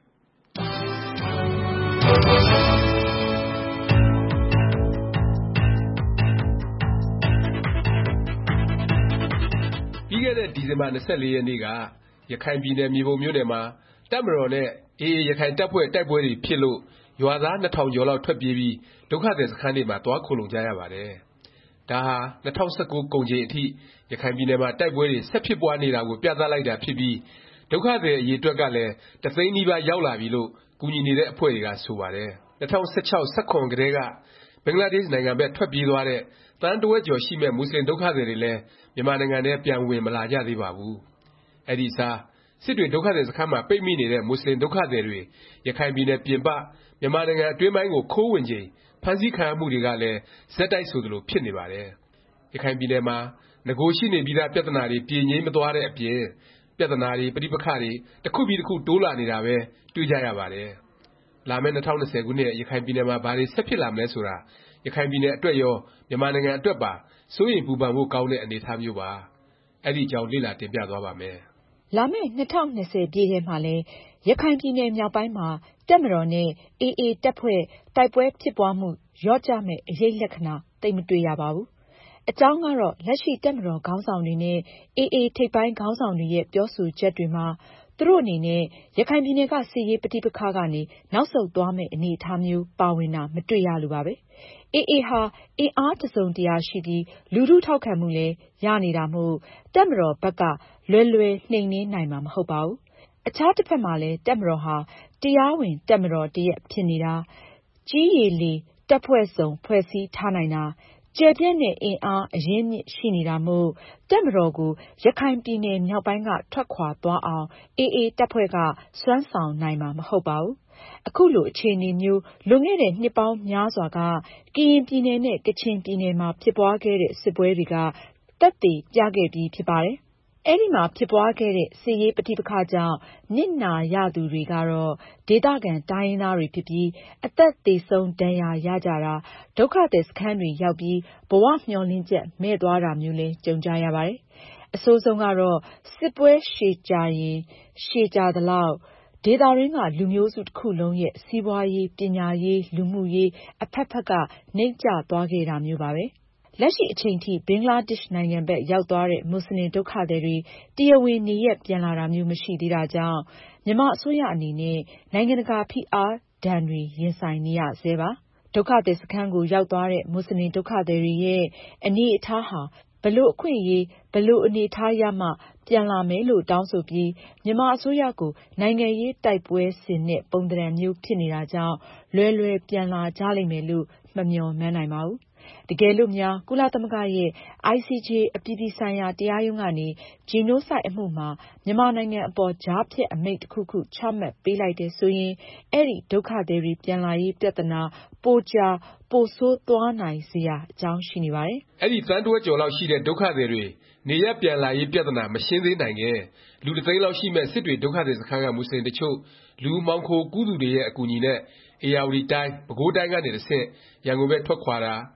ပြီးခဲ့တဲ့ဒီဇင်ဘာ၂၄ရက်နေ့ကရခိုင်ပြည်နယ်မြေပုံမြို့နယ်မှာတပ်မတော်နဲ့ အေအေ ရခိုင်တပ်ဖွဲ့တိုက်ပွဲတွေဖြစ်လို့ရွာသားနှစ်ထောင်ကျော်လောက်ထွက်ပြေးပြီးဒုက္ခသည်စခန်းတွေမှာသွားခိုလှုံကြရပါတယ်။ဒါဟာ၂၀၁၉ကုန်ချိန်အထိရခိုင်ပြည်နယ်မှာတိုက်ပွဲတွေဆက်ဖြစ်ပွားနေတာကိုပြသလိုက်တာဖြစ်ပြီးဒုက္ခသည်အရေအတွက်ကလည်းတစ်သိန်းနီးပါးရောက်လာပြီလို့ကူညီနေတဲ့အဖွဲ့တွေကဆိုပါတယ်။၂၀၁၆ ၁၇ကတည်းကဘင်္ဂလားဒေ့ရှ်နိုင်ငံဘက်ထွက်ပြေးသွားတဲ့သန်းတစ်ဝက်ကျော်ရှိမဲ့မွတ်ဆလင်ဒုက္ခသည်တွေလည်းမြန်မာနိုင်ငံထဲပြန်ဝင်မလာကြသေးပါဘူး။အဲဒီအစားစစ်တွေဒုက္ခသည်စခန်းမှာပိတ်မိနေတဲ့မွတ်ဆလင်ဒုက္ခသည်တွေရခိုင်ပြည်နယ်ပြင်ပမြန်မာနိုင်ငံအတွင်းပိုင်းကိုခိုးဝင်ချိန်ဖမ်းဆီးခံရမှုတွေကလည်းဆက်တိုက်ဆိုသလိုဖြစ်နေပါတယ်။ရခိုင်ပြည်နယ်မှာနဂိုရှိနေပြီးသားပြဿနာတွေပြေငြိမ်းမသွားတဲ့အပြင်ပြဿနာတွေပဋိပက္ခတွေတစ်ခုပြီးတစ်ခုတိုးလာနေတာပဲတွေ့ကြရပါတယ်။လာမယ့်၂၀၂၀ခုနှစ်ရခိုင်ပြည်နယ်မှာဘာတွေဆက်ဖြစ်လာမလဲဆိုတာရခိုင်ပြည်နယ်အတွက်ရောမြန်မာနိုင်ငံအတွက်ပါစိုးရိမ်ပူပန်ဖို့ကောင်းတဲ့အနေအထားမျိုးပါ။အဲဒီအကြောင်းလေ့လာတင်ပြသွားပါ့မယ်။လာမယ့်၂၀၂၀ပြည့်ထဲမှာလည်းရခိုင်ပြည်နယ်မြောက်ပိုင်းမှာတပ်မတော်နဲ့အေအေတပ်ဖွဲ့တိုက်ပွဲဖြစ်ပွားမှုလျော့ကျမယ့်အရိပ်လက္ခဏာသိပ်မတွေ့ရပါဘူး။အကြောင်းကတော့လက်ရှိတပ်မတော်ခေါင်းဆောင်တွေနဲ့အေအေထိပ်ပိုင်းခေါင်းဆောင်တွေရဲ့ပြောဆိုချက်တွေမှာသူတို့အနေနဲ့ရခိုင်ပြည်နယ်ကစစ်ရေးပဋိပက္ခကနေနောက်ဆုတ်သွားမယ့်အနေအထားမျိုးပါဝင်တာမတွေ့ရလို့ပါပဲ။အေအေဟာအင်အားတစ်စုံတရာရှိပြီးလူထုထောက်ခံမှုလည်းရနေတာမို့တပ်မတော်ဘက်ကလွယ်လွယ်နှိမ်နင်းနိုင်မှာမဟုတ်ပါဘူး။အခြားတစ်ဖက်မှာလည်းတပ်မတော်ဟာတရားဝင်တပ်မတော်တစ်ရပ်ဖြစ်နေတာကြည်းရေလေတပ်ဖွဲ့စုံဖွဲ့စည်းထားနိုင်တာကျယ်ပြန့်တဲ့အင်အားအရင်းမြစ်ရှိနေတာမို့တပ်မတော်ကိုရခိုင်ပြည်နယ်မြောက်ပိုင်းကထွက်ခွာသွားအောင်အေအေတပ်ဖွဲ့ကစွမ်းဆောင်နိုင်မှာမဟုတ်ပါဘူး။အခုလိုအခြေအနေမျိုးလွန်ခဲ့တဲ့နှစ်ပေါင်းများစွာကကရင်ပြည်နယ်နဲ့ကချင်ပြည်နယ်မှာဖြစ်ပွားခဲ့တဲ့စစ်ပွဲတွေကသက်သေပြခဲ့ပြီးဖြစ်ပါတယ်။အဲဒီမှာဖြစ်ပွားခဲ့တဲ့စစ်ရေးပဋိပက္ခကြောင့်နစ်နာရသူတွေကတော့ဒေသခံတိုင်းရင်းသားတွေဖြစ်ပြီးအသက်သေဆုံးဒဏ်ရာရကြတာဒုက္ခသည်စခန်းတွေရောက်ပြီးဘဝမျှော်လင့်ချက်မဲ့သွားတာမျိုးလည်းကြုံကြရပါတယ်။အဆိုးဆုံးကတော့စစ်ပွဲရှည်ကြာရင်ရှည်ကြာသလောက်ဒေသတွင်းကလူမျိုးစုတစ်ခုလုံးရဲ့စီးပွားရေးပညာရေးလူမှုရေးအဖက်ဖက်ကနိမ့်ကျသွားခဲ့တာမျိုးပါပဲ။လက်ရှိအချိန်ထိဘင်္ဂလားဒေ့ရှ်နိုင်ငံဘက်ရောက်သွားတဲ့မွတ်ဆလင်ဒုက္ခသည်တွေတရားဝင်နေရပ်ပြန်လာတာမျိုးမရှိသေးတာကြောင့်မြန်မာအစိုးရအနေနဲ့နိုင်ငံတကာဖိအားဒဏ်တွေရင်ဆိုင်နေရဆဲပါ။ဒုက္ခသည်စခန်းကိုရောက်သွားတဲ့မွတ်ဆလင်ဒုက္ခသည်တွေရဲ့အနေအထားဟာဘယ်လိုအခွင့်အရေးဘယ်လိုအနေအထားရမှပြန်လာမယ်လို့တောင်းဆိုပြီးမြန်မာအစိုးရကိုနိုင်ငံရေးတိုက်ပွဲဆင်တဲ့ပုံသဏ္ဍာန်မျိုးဖြစ်နေတာကြောင့်လွယ်လွယ်ပြန်လာကြလိမ့်မယ်လို့မမျှော်မှန်းနိုင်ပါဘူး။တကယ်လို့များကုလသမဂ္ဂရဲ့ အိုင်စီဂျေ အပြည်ပြည်ဆိုင်ရာတရားရုံးကနေဂျီနိုဆိုက်အမှုမှာမြန်မာနိုင်ငံအပေါ်ကြားဖြတ်အမိန့်တစ်ခုခုချမှတ်ပေးလိုက်တယ်ဆိုရင်အဲဒီဒုက္ခသည်တွေပြန်လာရေးပြဿနာပိုကြာပိုဆိုးသွားနိုင်စရာအကြောင်းရှိနေပါတယ်။အဲဒီသန်းတစ်ဝက်ကျော်လောက်ရှိတဲ့ဒုက္ခသည်တွေနေရပ်ပြန်လာရေးပြဿနာမရှင်းသေးနိုင်ခဲ့လူတစ်သိန်းလောက်ရှိမဲ့စစ်တွေဒုက္ခသည်စခန်းကမွတ်ဆလင်တချို့လူမှောင်ခိုကူးသူတွေရဲ့အကူအညီနဲ့ဧရာဝတီတိုင်းပဲခူးတိုင်းကနေတဆင့်ရန်ကုန်ဘက်ထွက်ခွာတာ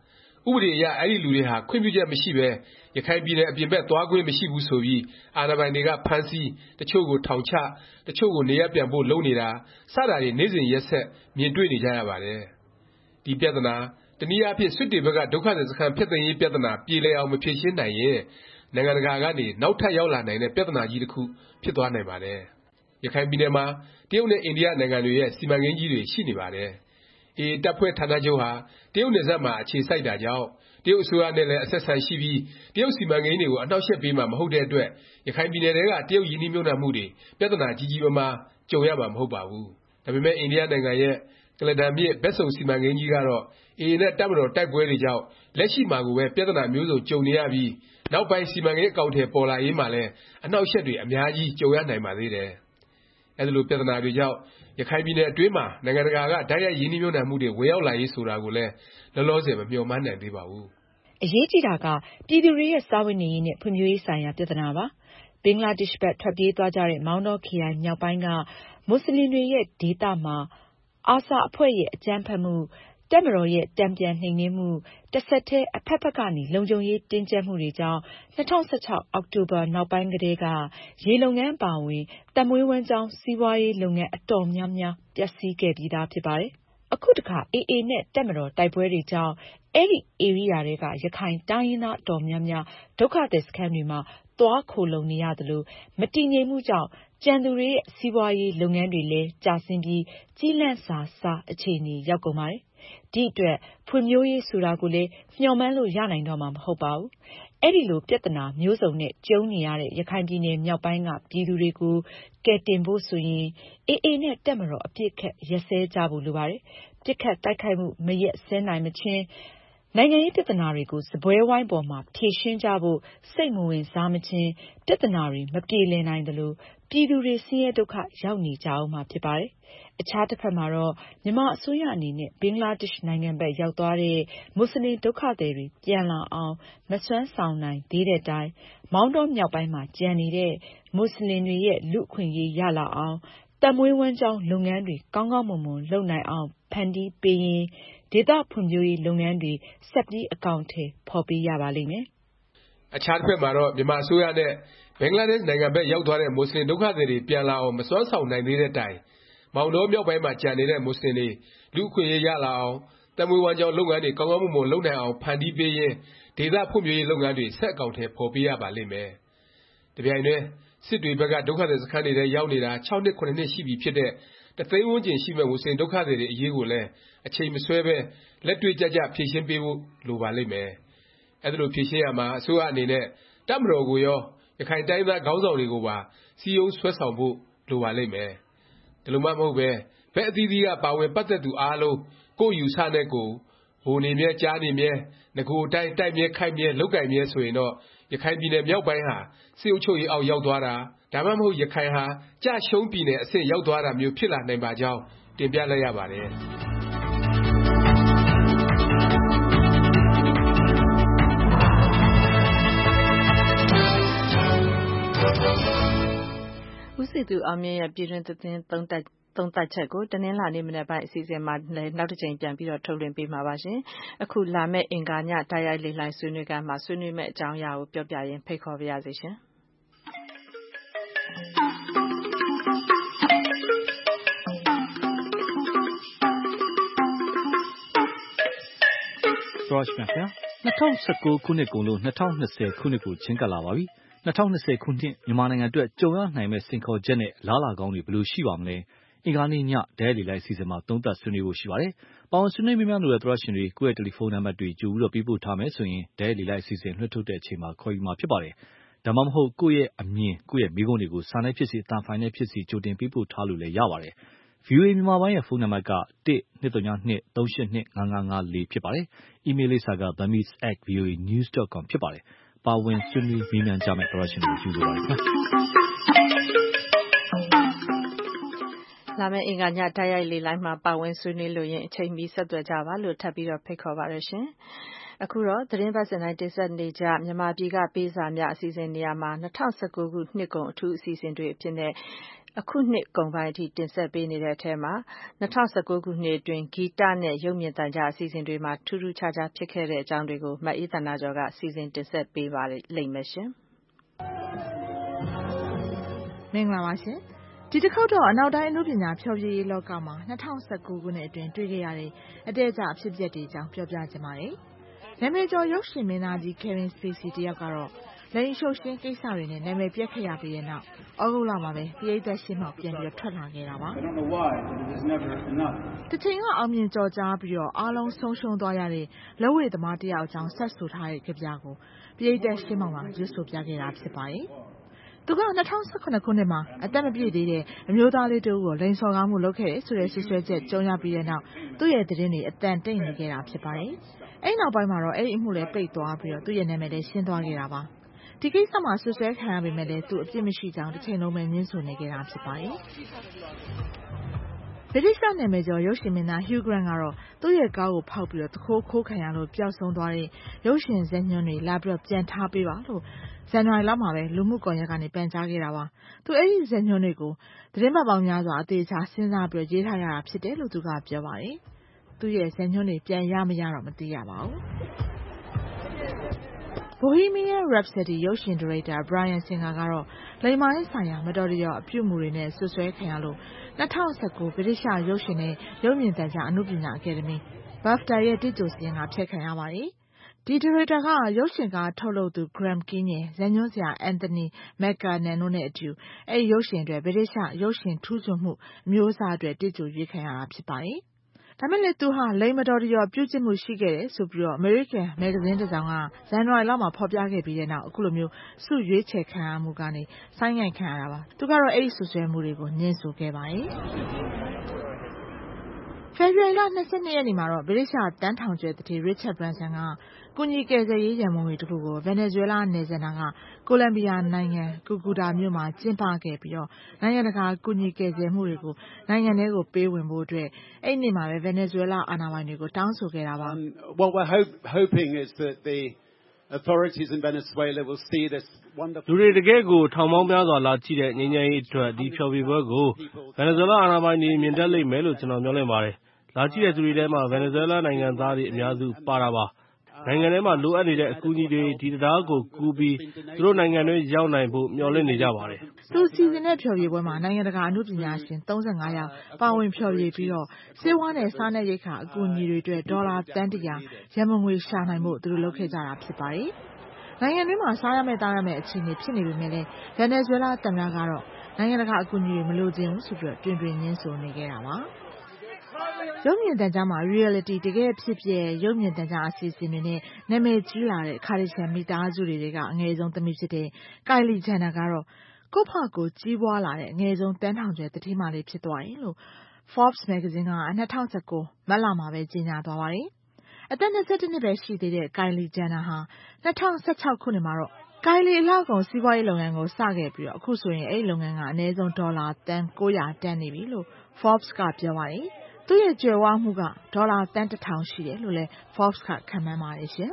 ဥပဒေအရအဲဒီလူတွေဟာခွင့်ပြုချက်မရှိပဲရခိုင်ပြည်နယ်အပြင်ဘက်သွားခွင့်မရှိဘူးဆိုပြီးအာဏာပိုင်တွေကဖမ်းဆီးတချို့ကိုထောင်ချတချို့ကိုနေရပ်ပြန်ဖို့လုပ်နေတာစတာတွေနေ့စဉ်ရက်ဆက်မြင်တွေ့နေကြရပါတယ်။ဒီပြဿနာတနည်းအားဖြင့်စစ်တွေဘက်ကဒုက္ခသည်စခန်းဖျက်သိမ်းရေးပြဿနာပြေလည်အောင်မဖြေရှင်းနိုင်ရင်နိုင်ငံတကာကနေနောက်ထပ်ရောက်လာနိုင်တဲ့ပြဿနာကြီးတစ်ခုဖြစ်သွားနိုင်ပါတယ်။ရခိုင်ပြည်နယ်မှာတရုတ်နဲ့အိန္ဒိယနိုင်ငံတွေရဲ့စီမံကိန်းကြီးတွေရှိနေပါတယ်။ အေအေ တပ်ဖွဲ့ဌာနချုပ်ဟာတရုတ်နယ်စပ်မှာအခြေစိုက်တာကြောင့်တရုတ်အစိုးရနဲ့လည်းအဆက်အဆံရှိပြီးတရုတ်စီမံကိန်းတွေကိုအနှောင့်အယှက်ပေးမှာမဟုတ်တဲ့အတွက်ရခိုင်ပြည်နယ်ထဲကတရုတ်ရင်းနှီးမြှုပ်နှံမှုတွေပြဿနာကြီးကြီးမားမားကြုံရမှာမဟုတ်ပါဘူး။ဒါပေမဲ့အိန္ဒိယနိုင်ငံရဲ့ကုလားတန်မြစ်ဘက်စုံစီမံကိန်းကြီးကတော့အေအေနဲ့တပ်မတော်တိုက်ပွဲတွေကြောင့်လက်ရှိမှာကိုပဲပြဿနာမျိုးစုံကြုံနေရပြီးနောက်ပိုင်းစီမံကိန်းအကောင်အထည်ပေါ်လာရေးမှာလည်းအနှောင့်အယှက်တွေအများကြီးကြုံရနိုင်ပါသေးတယ်။အဲဒီလိုပြဿနာတွေကြောင့်ရခိုင်ပြည်နယ်အတွင်းမှာနိုင်ငံတကာကတိုက်ရိုက်ရင်းနှီးမြှုပ်နှံမှုတွေဝင်ရောက်လာရေးဆိုတာကိုလည်းလောလောဆယ်မမျှော်မှန်းနိုင်သေးပါဘူး။အရေးကြီးတာကပြည်သူတွေရဲ့စားဝတ်နေရေးနဲ့ဖွံ့ဖြိုးရေးဆိုင်ရာပြဿနာပါ။ဘင်္ဂလားဒေ့ရှ်ဘက်ထွက်ပြေးသွားကြတဲ့မောင်တောခရိုင်မြောက်ပိုင်းကမွတ်စလင်တွေရဲ့ဒေသမှာအာဆာအဖွဲ့ရဲ့အကြမ်းဖက်မှုတပ်မတော်ရဲ့တန်ပြန်နှိမ်နင်းမှုတစ်ဆက်တည်းအဖက်ဖက်ကနေလုံခြုံရေးတင်းကျပ်မှုတွေကြောင့်၂၀၁၆အောက်တိုဘာနောက်ပိုင်းကတည်းကရေလုပ်ငန်းအပါအဝင်သက်မွေးဝမ်းကျောင်းစီးပွားရေးလုပ်ငန်းအတော်များများပျက်စီးခဲ့ပြီးသားဖြစ်ပါတယ်။အခုတခါအေအေနဲ့တပ်မတော်တိုက်ပွဲတွေကြောင့်အဲဒီဧရိယာတွေကရခိုင်တိုင်းရင်းသားအတော်များများဒုက္ခသည်စခန်းတွေမှာသွားခိုလုံနေရသလိုမတည်ငြိမ်မှုကြောင့်ကျန်သူတွေရဲ့စီးပွားရေးလုပ်ငန်းတွေလည်းကျဆင်းပြီးကြီးလန့်စာစားအခြေအနေရောက်ကုန်ပါတယ်။ဒီအတွက်ဖွံ့ဖြိုးရေးဆိုတာကိုလည်းမျှော်မှန်းလို့ရနိုင်တော့မှာမဟုတ်ပါဘူး။အဲဒီလိုပြဿနာမျိုးစုံနဲ့ကြုံနေရတဲ့ရခိုင်ပြည်နယ်မြောက်ပိုင်းကပြည်သူတွေကိုကယ်တင်ဖို့ဆိုရင်အေအေနဲ့တပ်မတော်အပစ်အခတ်ရပ်စဲကြဖို့လိုပါတယ်။ပစ်ခတ်တိုက်ခိုက်မှုမရပ်စဲနိုင်မချင်းနိုင်ငံရေးပြဿနာတွေကိုစားပွဲဝိုင်းပေါ်မှာဖြေရှင်းကြဖို့စိတ်မဝင်စားမချင်းပြဿနာတွေမပြေလည်နိုင်သလိုပြည်သူတွေဆင်းရဲဒုက္ခရောက်နေကြအောင်မှာဖြစ်ပါတယ်။အခြားတစ်ဖက်မှာတော့မြန်မာအစိုးရအနေနဲ့ဘင်္ဂလားဒေ့ရှ်နိုင်ငံဘက်ရောက်သွားတဲ့မွတ်စလင်ဒုက္ခသည်တွေပြန်လာအောင်မစွမ်းဆောင်နိုင်သေးတဲ့တိုင်မောင်တောမြောက်ပိုင်းမှာကျန်နေတဲ့မွတ်စလင်တွေရဲ့လူ့အခွင့်အရေးရလာအောင်သက်မွေးဝမ်းကျောင်းလုပ်ငန်းတွေကောင်းကောင်းမွန်မွန်လုပ်နိုင်အောင်ဖန်တီးပေးရင်ဒေသဖွံ့ဖြိုးရေးလုပ်ငန်းတွေဆက်ပြီးအကောင်အထည်ဖော်ပေးရပါလိမ့်မယ်။အခြားတစ်ဖက်မှာတော့မြန်မာအစိုးရနဲ့ဘင်္ဂလားဒေ့ရှ်နိုင်ငံဘက်ရောက်သွားတဲ့မွတ်စလင်ဒုက္ခသည်တွေပြန်လာအောင်မစွမ်းဆောင်နိုင်သေးတဲ့တိုင်မောင်တောမြောက်ပိုင်းမှာကျန်နေတဲ့မွတ်စလင်တွေလူ့အခွင့်အရေးရလာအောင်သက်မွေးဝမ်းကျောင်းလုပ်ငန်းတွေကောင်းကောင်းမွန်မွန်လုပ်နိုင်အောင်ဖန်တီးပေးရင်ဒေသဖွံ့ဖြိုးရေးလုပ်ငန်းတွေဆက်အကောင်အထည်ဖော်ပေးရပါလိမ့်မယ်။တစ်ပြိုင်တည်းစစ်တွေဘက်ကဒုက္ခသည်စခန်းတွေထဲရောက်နေတာ၆နှစ်၇နှစ်ရှိပြီဖြစ်တဲ့တစ်သိန်းဝန်းကျင်ရှိမဲ့မွတ်စလင်ဒုက္ခသည်တွေအရေးကိုလည်းအချိန်မဆွဲပဲလက်တွေ့ကျကျဖြေရှင်းပေးဖို့လိုပါလိမ့်မယ်။အဲဒီလိုဖြေရှင်းရမှာအစိုးရအနေနဲ့တပ်မတော်ကိုရောရခိုင်တိုင်းသားခေါင်းဆောင်တွေကိုပါစည်းရုံးဆွဲဆောင်ဖို့လိုပါလိမ့်မယ်။ဒီလိုမှမဟုတ်ပဲဘက်အသီးသီးကပါဝင်ပတ်သက်သူအားလုံးကိုယ့်ယူဆနဲ့ကိုယ်ဗိုလ်နေမြဲကြားနေမြဲနဂိုအတိုင်းတိုက်မြဲခိုက်မြဲလုပ်ကိုင်မြဲဆိုရင်တော့ရခိုင်ပြည်နယ်မြောက်ပိုင်းဟာစစ်အုပ်ချုပ်ရေးအောက်ရောက်သွားတာဒါမှမဟုတ်ရခိုင်ဟာကျရှုံးပြည်နယ်အဆင့်ရောက်သွားတာမျိုးဖြစ်လာနိုင်ပါကြောင်းတင်ပြလိုက်ရပါတယ်။ဦးစည်သူအောင်မြင့်ရဲ့ပြည်တွင်းသတင်းသုံးသပ်သုံးသပ်ချက်ကိုတနင်္လာနေ့မနက်ပိုင်းအစီအစဉ်မှာလည်းနောက်တစ်ကြိမ်ပြန်ပြီးတော့ထုတ်လွှင့်ပေးမှာပါရှင်။အခုလာမယ့်အင်္ဂါညတိုက်ရိုက်လေ့လာဆွေးနွေးခန်းမှာဆွေးနွေးမယ့်အကြောင်းအရာကိုပြောပြရင်းဖိတ်ခေါ်ပါရစေရှင်။ဆိုရရှိမြတ်၂၀၁၉ခုနှစ်ကုန်လို့၂၀၂၀ခုနှစ်ကိုချဉ်းကပ်လာပါပြီ။၂၀၂၀ခုနှစ်မြန်မာနိုင်ငံအတွက်ကြုံရနိုင်မဲ့စိန်ခေါ်ချက်နဲ့လားလာကောင်းတွေဘယ်လိုရှိပါမလဲ။အင်္ဂါနေ့ညဒဲလီလိုက်အစီအစဉ်မှာသုံးသပ်ဆွေးနွေးဖို့ရှိပါတယ်။ပါဝင်ဆွေးနွေးမိများလို့ရသောရှင်တွေကိုယ့်ရဲ့တယ်လီဖုန်းနံပါတ်တွေကြိုပြီးတော့ပေးပို့ထားမယ်ဆိုရင်ဒဲလီလိုက်အစီအစဉ်လွှင့်ထုတ်တဲ့အချိန်မှာခေါ်ယူမှာဖြစ်ပါတယ်။ဒါမှမဟုတ်ကိုယ့်ရဲ့အမြင်ကိုယ့်ရဲ့မိကုန်းတွေကိုစာနဲ့ဖြစ်စီအတန်ဖိုင်နဲ့ဖြစ်စီကြိုတင်ပေးပို့ထားလို့လည်းရပါတယ်။ ဗွီအိုအေမြန်မာပိုင်းရဲ့ဖုန်းနံပါတ်ကတစ်၂၀၂၃၈၂၅၅၅၄ဖြစ်ပါတယ်။ အီးမေးလ်လိပ်စာက burmese at voanews dot com ဖြစ်ပါတယ်။ပါဝင်ဆွေးနွေးမေးမြန်းကြမယ့်သောရရှင်တွေကိုကြိုဆိုပါရစေ။လာမယ့်အင်္ဂါညတိုက်ရိုက်လေလိုင်းမှာပါဝင်ဆွေးနွေးလို့ရင်အချိန်မီဆက်သွယ်ကြပါလို့ထပ်ပြီးတော့ဖိတ်ခေါ်ပါရရှင်။အခုတော့သတင်းပတ်စဉ်တိုင်းတင်ဆက်နေကြမြန်မာပြည်ကပေးစာများအစီအစဉ်နေရာမှာ၂၀၁၉ခုနှစ်ကုန်အထူးအစီအစဉ်တွေအဖြစ်နဲ့အခုနှစ်ကုန်ပိုင်းအထိတင်ဆက်ပေးနေတဲ့အထဲမှာ၂၀၁၉ခုနှစ်အတွင်းဂီတနဲ့ရုပ်မြင်သံကြားအစီအစဉ်တွေမှာထူးထူးခြားခြားဖြစ်ခဲ့တဲ့အကြောင်းတွေကိုမအေးသန္တာကျော်ကစီစဉ်တင်ဆက်ပေးပါလိမ့်မယ်ရှင်မင်္ဂလာပါရှင်ဒီတစ်ခေါက်တော့အနောက်တိုင်းအနုပညာဖျော်ဖြေရေးလောကမှာ၂၀၁၉ခုနှစ်အတွင်းတွေ့ခဲ့ရတဲ့အတဲအကျအဖြစ်အပျက်တွေအကြောင်းပြောပြချင်ပါတယ်နာမည်ကျော်ရုပ်ရှင်မင်းသားကြီး Kevin Spacey တယောက်ကတော့လိင်ရှုပ်ရှင်းကိစ္စတွေနဲ့နာမည်ပြက်ခဲ့ရပြီးတဲ့နောက်ဩဂုတ်လမှာပဲပရိသတ်ရှင်းမှပြန်ပြီးထွက်လာခဲ့တာပါတချိန်ကအောင်မြင်ကြော်ကြားပြီးတော့အားလုံးဆုံးရှုံးသွားရတဲ့လက်ဝဲသမားတယောက်အကြောင်းဆက်ဆိုထားတဲ့ကြပြကိုပရိသတ်ရှင်းမှမှာရွတ်ဆိုပြခဲ့တာဖြစ်ပါတယ်သူက၂၀၁၇ခုနှစ်မှာအသက်မပြည့်သေးတဲ့အမျိုးသားလေးတဦးကိုလိင်စော်ကားမှုလုပ်ခဲ့တယ်ဆိုတဲ့ဆွဆွဲချက်ကြုံရပြီးတဲ့နောက်သူ့ရဲ့သတင်းတွေအတန်တိတ်နေခဲ့တာဖြစ်ပါတယ်အဲ့နောက်ပိုင်းမှာတော့အဲ့ဒီအမှုလည်းပိတ်သွားပြီးတော့သူ့ရဲ့နာမည်လည်းရှင်းသွားခဲ့တာပါဒီကိစ္စမှာဆွဆွဲခံရပေမဲ့လည်းသူအပြစ်မရှိကြောင်းတစ်ချိန်လုံးပဲညှင်းဆိုနေခဲ့တာဖြစ်ပါတယ်ဗြိတိရှ်နာမည်ကျော်ရုပ်ရှင်မင်းသား Hugh Grant ကတော့သူ့ရဲ့ကားကိုဖောက်ပြီးတော့တခိုးခိုးခံရလို့ပျောက်ဆုံးသွားတဲ့ရုပ်ရှင်ဇာတ်ညွှန်းတွေလာပြီးတော့ပြန်ထားပေးပါလို့ဇန်နဝါရီလမှာပဲလူမှုကွန်ရက်ကနေပန်ကြားခဲ့တာပါသူအဲ့ဒီဇာတ်ညွှန်းတွေကိုသတင်းပတ်ပေါင်းများစွာအသေးချာစဉ်းစားပြီးရေးထားရတာဖြစ်တယ်လို့သူကပြောပါတယ်သူ့ရဲ့ဇာတ်ညွှန်းတွေပြန်ရမရတော့မသိရပါဘူး Bohemian Rhapsody ရုပ်ရှင်ဒါရိုက်တာ Bryan Singer ကတော့လိင်မာရေးဆိုင်ရာမတော်တရောအပြုအမူတွေနဲ့ဆွဆွဲခံရလို့၂၀၁၉ဗြိတိရှ်ရုပ်ရှင်နဲ့ရုပ်မြင်သံကြားအနုပညာအကယ်ဒမီ BAFTA ရဲ့တိကျစည်းရင်းကဖျက်ခံရပါတယ်ဒီဒါရိုက်တာကရုပ်ရှင်ကားထုတ်လုပ်သူ Graham King ရဲ့ဇာတ်ညွှန်းဆရာ Anthony McCarnan တို့နဲ့အတူအဲ့ဒီရုပ်ရှင်အတွက်ဗြိတိရှ်ရုပ်ရှင်ထူးချွန်မှုအမျိုးအစားအတွက်တိကျရွေးခံရတာဖြစ်ပါတယ်ဒါမဲ့လည်းသူဟာလိင်မတော်တရောပြုကျင့်မှုရှိခဲ့တယ်ဆိုပြီးတော့ American မဂ္ဂဇင်းတစ်စောင်ကဇန်နဝါရီလမှာဖော်ပြခဲ့ပြီးတဲ့နောက်အခုလိုမျိုးစုရွေးချယ်ခံရမှုကနေဆိုင်းငံ့ခံရတာပါသူကတော့အဲ့ဒီဆွဆွဲမှုတွေကိုညှင်းဆိုခဲ့ပါတယ်ဖေဖော်ဝါရီလ၂၂ရက်နေ့မှာတော့ဗြိတိရှ်တန်းထောင်ကျွဲတတိ Richard Branson ကကုညီကယ်ဆယ်ရေးရန်ပုံငွေတစ်ခုကိုဗင်နီဇွဲလားနယ်စပ်နာကကိုလံဘီယာနိုင်ငံကူကူတာမြို့မှာကျင်းပခဲ့ပြီးတော့နိုင်ငံတကာကုညီကယ်ဆယ်မှုတွေကိုနိုင်ငံထဲကိုပေးဝင်ဖို့အတွက်အဲ့ဒီမှာပဲဗင်နီဇွဲလားအာဏာပိုင်တွေကိုတောင်းဆိုခဲ့တာပါ What we're hope, hoping is that the authorities in Venezuela will see this wonderful လူတွေတကယ်ကိုထောင်ပေါင်းများစွာလာကြည့်တဲ့ငြိမ်းချမ်းရေးအတွက်ဒီဖျော်ဖြေပွဲကိုဗင်နီဇွဲလားအာဏာပိုင်တွေမြင်တတ်လိမ့်မယ်လို့ကျွန်တော်မျှော်လင့်ပါတယ်လာကြည့်တဲ့သူတွေထဲမှာဗင်နီဇွဲလားနိုင်ငံသားတွေအများစုပါတာပါနိုင်ငံထဲမှာလိုအပ်နေတဲ့အကူအညီတွေဒီတရားကိုကူးပြီးသူတို့နိုင်ငံတွေရောက်နိုင်ဖို့မျှော်လင့်နေကြပါတယ်သူစီစဉ်တဲ့ဖျော်ဖြေပွဲမှာနိုင်ငံတကာအမှုပညာရှင်၃၅ယောက်ပါဝင်ဖျော်ဖြေပြီးတော့စေဝါနဲ့စားနပ်ရိက္ခာအကူအညီတွေအတွက်ဒေါ်လာတန်းတရာရန်ပုံငွေရှာနိုင်ဖို့သူတို့လုပ်ခဲ့ကြတာဖြစ်ပါတယ်နိုင်ငံတွင်းမှာစားရမယ့်တားရမယ့်အခြေအနေဖြစ်နေပေမဲ့လည်းဗင်နီဇွဲလားသမ္မတကတော့နိုင်ငံတကာအကူအညီတွေမလိုချင်ဘူးဆိုပြီးတွင်တွင်ညှင်းဆိုနေခဲ့တာပါရုပ်မြင်သံကြားမှာ reality တကယ်ဖြစ်ဖြစ်ရုပ်မြင်သံကြားအစီအစဉ်တွေနဲ့နာမည်ကြီးလာတဲ့ခါရီဆန်မိသားစုတွေကအငယ်ဆုံးသမီးဖြစ်တဲ့ Kylie Jenner ကတော့ကိုယ့်ဖကိုကြီးပွားလာတဲ့အငယ်ဆုံးတန်းထောင်ကျွဲတတိမလေးဖြစ်သွားတယ်လို့ Forbes မဂ္ဂဇင်းက၂၀၁၉မတ်လမှာပဲကြေညာသွားပါတယ်အသက်၂၁နှစ်ပဲရှိသေးတဲ့ Kylie Jenner ဟာ၂၀၁၆ခုနှစ်မှာတော့ Kylie အလှကုန်စီးပွားရေးလုပ်ငန်းကိုစခဲ့ပြီးတော့အခုဆိုရင်အဲ့ဒီလုပ်ငန်းကအနည်းဆုံးဒေါ်လာတန်၉၀၀တန်နေပြီလို့ Forbes ကပြောပါတယ်သူ့ရဲ့ကြွယ်ဝမှုကဒေါ်လာတန်တစ်ထောင်ရှိတယ်လို့လည်း Forbes ကခန့်မှန်းပါတယ်ရှင်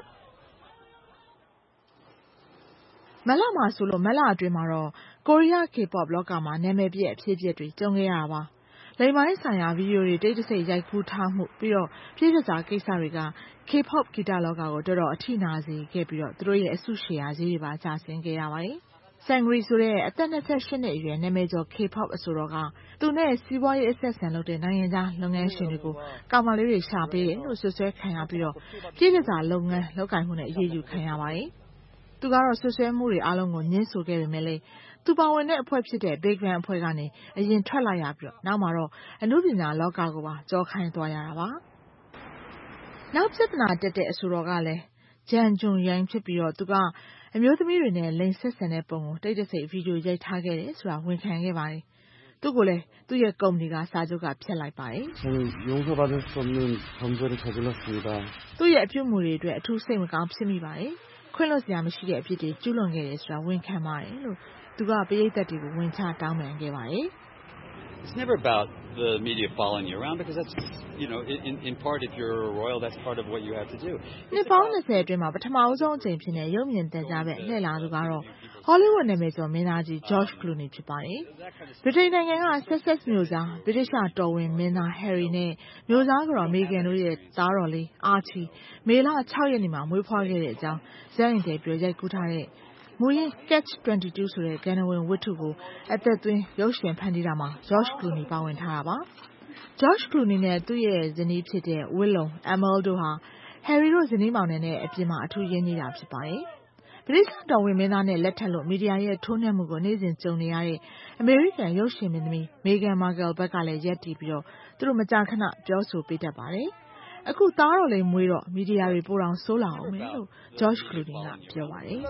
မလမှာဆိုလို့မလအတွင်းမှာတော့ကိုရီးယား K-pop လောကမှာနာမည်ပြည့်အဖြစ်အပျက်တွေကြုံခဲ့ရတာပါလိင်ပိုင်းဆိုင်ရာဗီဒီယိုတွေတိတ်တဆိတ်ရိုက်ကူးထားမှုပြီးတော့ပြည့်ပြစာကိစ္စတွေက K-pop ဂီတလောကကိုတော်တော်အထိနာစေခဲ့ပြီးတော့သူတို့ရဲ့အဆုရှယ်ယာဈေးတွေပါကျဆင်းခဲ့ရပါတယ်Sangri ဆိုတဲ့အသက်၂၈နှစ်အရွယ်နာမည်ကျော် K-pop အဆိုတော်ကသူနဲ့စီးပွားရေးအဆက်ဆံလုပ်တဲ့နိုင်ငံခြားလုပ်ငန်းရှင်တွေကိုကောင်မလေးတွေရှာပေးတယ်လို့ဆွဆွဲခံရပြီးတော့ပြည်ပစာလုပ်ငန်းလုပ်ကိုင်မှုနဲ့အရေးယူခံရပါတယ်။သူကတော့ဆွဆွဲမှုတွေအားလုံးကိုညှင်းဆိုခဲ့ပေမဲ့လည်းသူပါဝင်တဲ့အဖွဲ့ဖြစ်တဲ့ Big Bang အဖွဲ့ကနေအရင်ထွက်လာရပြီးတော့နောက်မှာတော့အနုပညာလောကကိုပါကြောခိုင်းသွားရတာပါ။နောက်ပြဿနာတက်တဲ့အဆိုတော်ကလည်းဂျန်ဂျွန်ယန်ဖြစ်ပြီးတော့သူကအမျိုးသမီးတွေနဲ့လိင်ဆက်ဆံတဲ့ပုံကိုတိတ်တဆိတ်ဗီဒီယိုရိုက်ထားခဲ့တယ်ဆိုတာဝန်ခံခဲ့ပါတယ်။သူ့ကိုလည်းသူ့ရဲ့ကုမ္ပဏီကစာချုပ်ကဖျက်လိုက်ပါတယ်။သူ့ရဲ့အပြုအမူတွေအတွက်အထူးစိတ်မကောင်းဖြစ်မိပါတယ်။ခွင့်လွှတ်စရာမရှိတဲ့အဖြစ်တွေကျူးလွန်ခဲ့တယ်ဆိုတာဝန်ခံပါတယ်လို့သူကပရိသတ်တွေကိုဝန်ချတောင်းပန်ခဲ့ပါတယ်။ it's never about the media following you around because that's, you know, in, in part, if you're a royal, that's part of what you have to do. နှစ်ပေါင်း၂၀အတွင်းမှာပထမအဆုံးအကြိမ်ဖြစ်တဲ့ရုပ်မြင်သံကြားပဲလှည့်လာသူကတော့ Hollywood နာမည်ကျော်မင်းသားကြီး George Clooney ဖြစ်ပါတယ်။ ဗြိတိန်နိုင်ငံက Sussex မြို့စားဗြိတိသျှတော်ဝင်မင်းသား Harry နဲ့မြို့စားကတော် Meghan တို့ရဲ့သားတော်လေး Archie မေလ၆ရက်နေ့မှာမွေးဖွားခဲ့တဲ့အကြောင်းဇာတ်ရင်တွေပြောရိုက်ကူးထားတဲ့မူရင်း Catch ၂၂ ဆိုတဲ့ဂန္ဓဝင်ဝတ္ထုကိုအသက်သွင်းရုပ်ရှင်ဖန်တီးတာမှာ George Clooney ပါဝင်ထားတာပါ။ George Clooney နဲ့သူ့ရဲ့ဇနီးဖြစ်တဲ့ Willow Amal တို့ဟာ Harry တို့ဇနီးမောင်နှံနဲ့အပြင်မှာအထူးရင်းနှီးတာဖြစ်ပါတယ်။ဗြိတိသျှတော်ဝင်မင်းသားနဲ့လက်ထပ်လို့မီဒီယာရဲ့ထိုးနှက်မှုကိုနေ့စဉ်ကြုံနေရတဲ့အမေရိကန်ရုပ်ရှင်မင်းသမီး Meghan Markle ဘက်ကလည်းရပ်တည်ပြီးတော့သူတို့မကြာခဏပြောဆိုပေးတတ်ပါတယ်။အခုသားတော်လေးမွေးတော့မီဒီယာတွေပိုတောင်ဆိုးလာအောင်မယ်လို့ George Clooney ကပြောပါတယ်။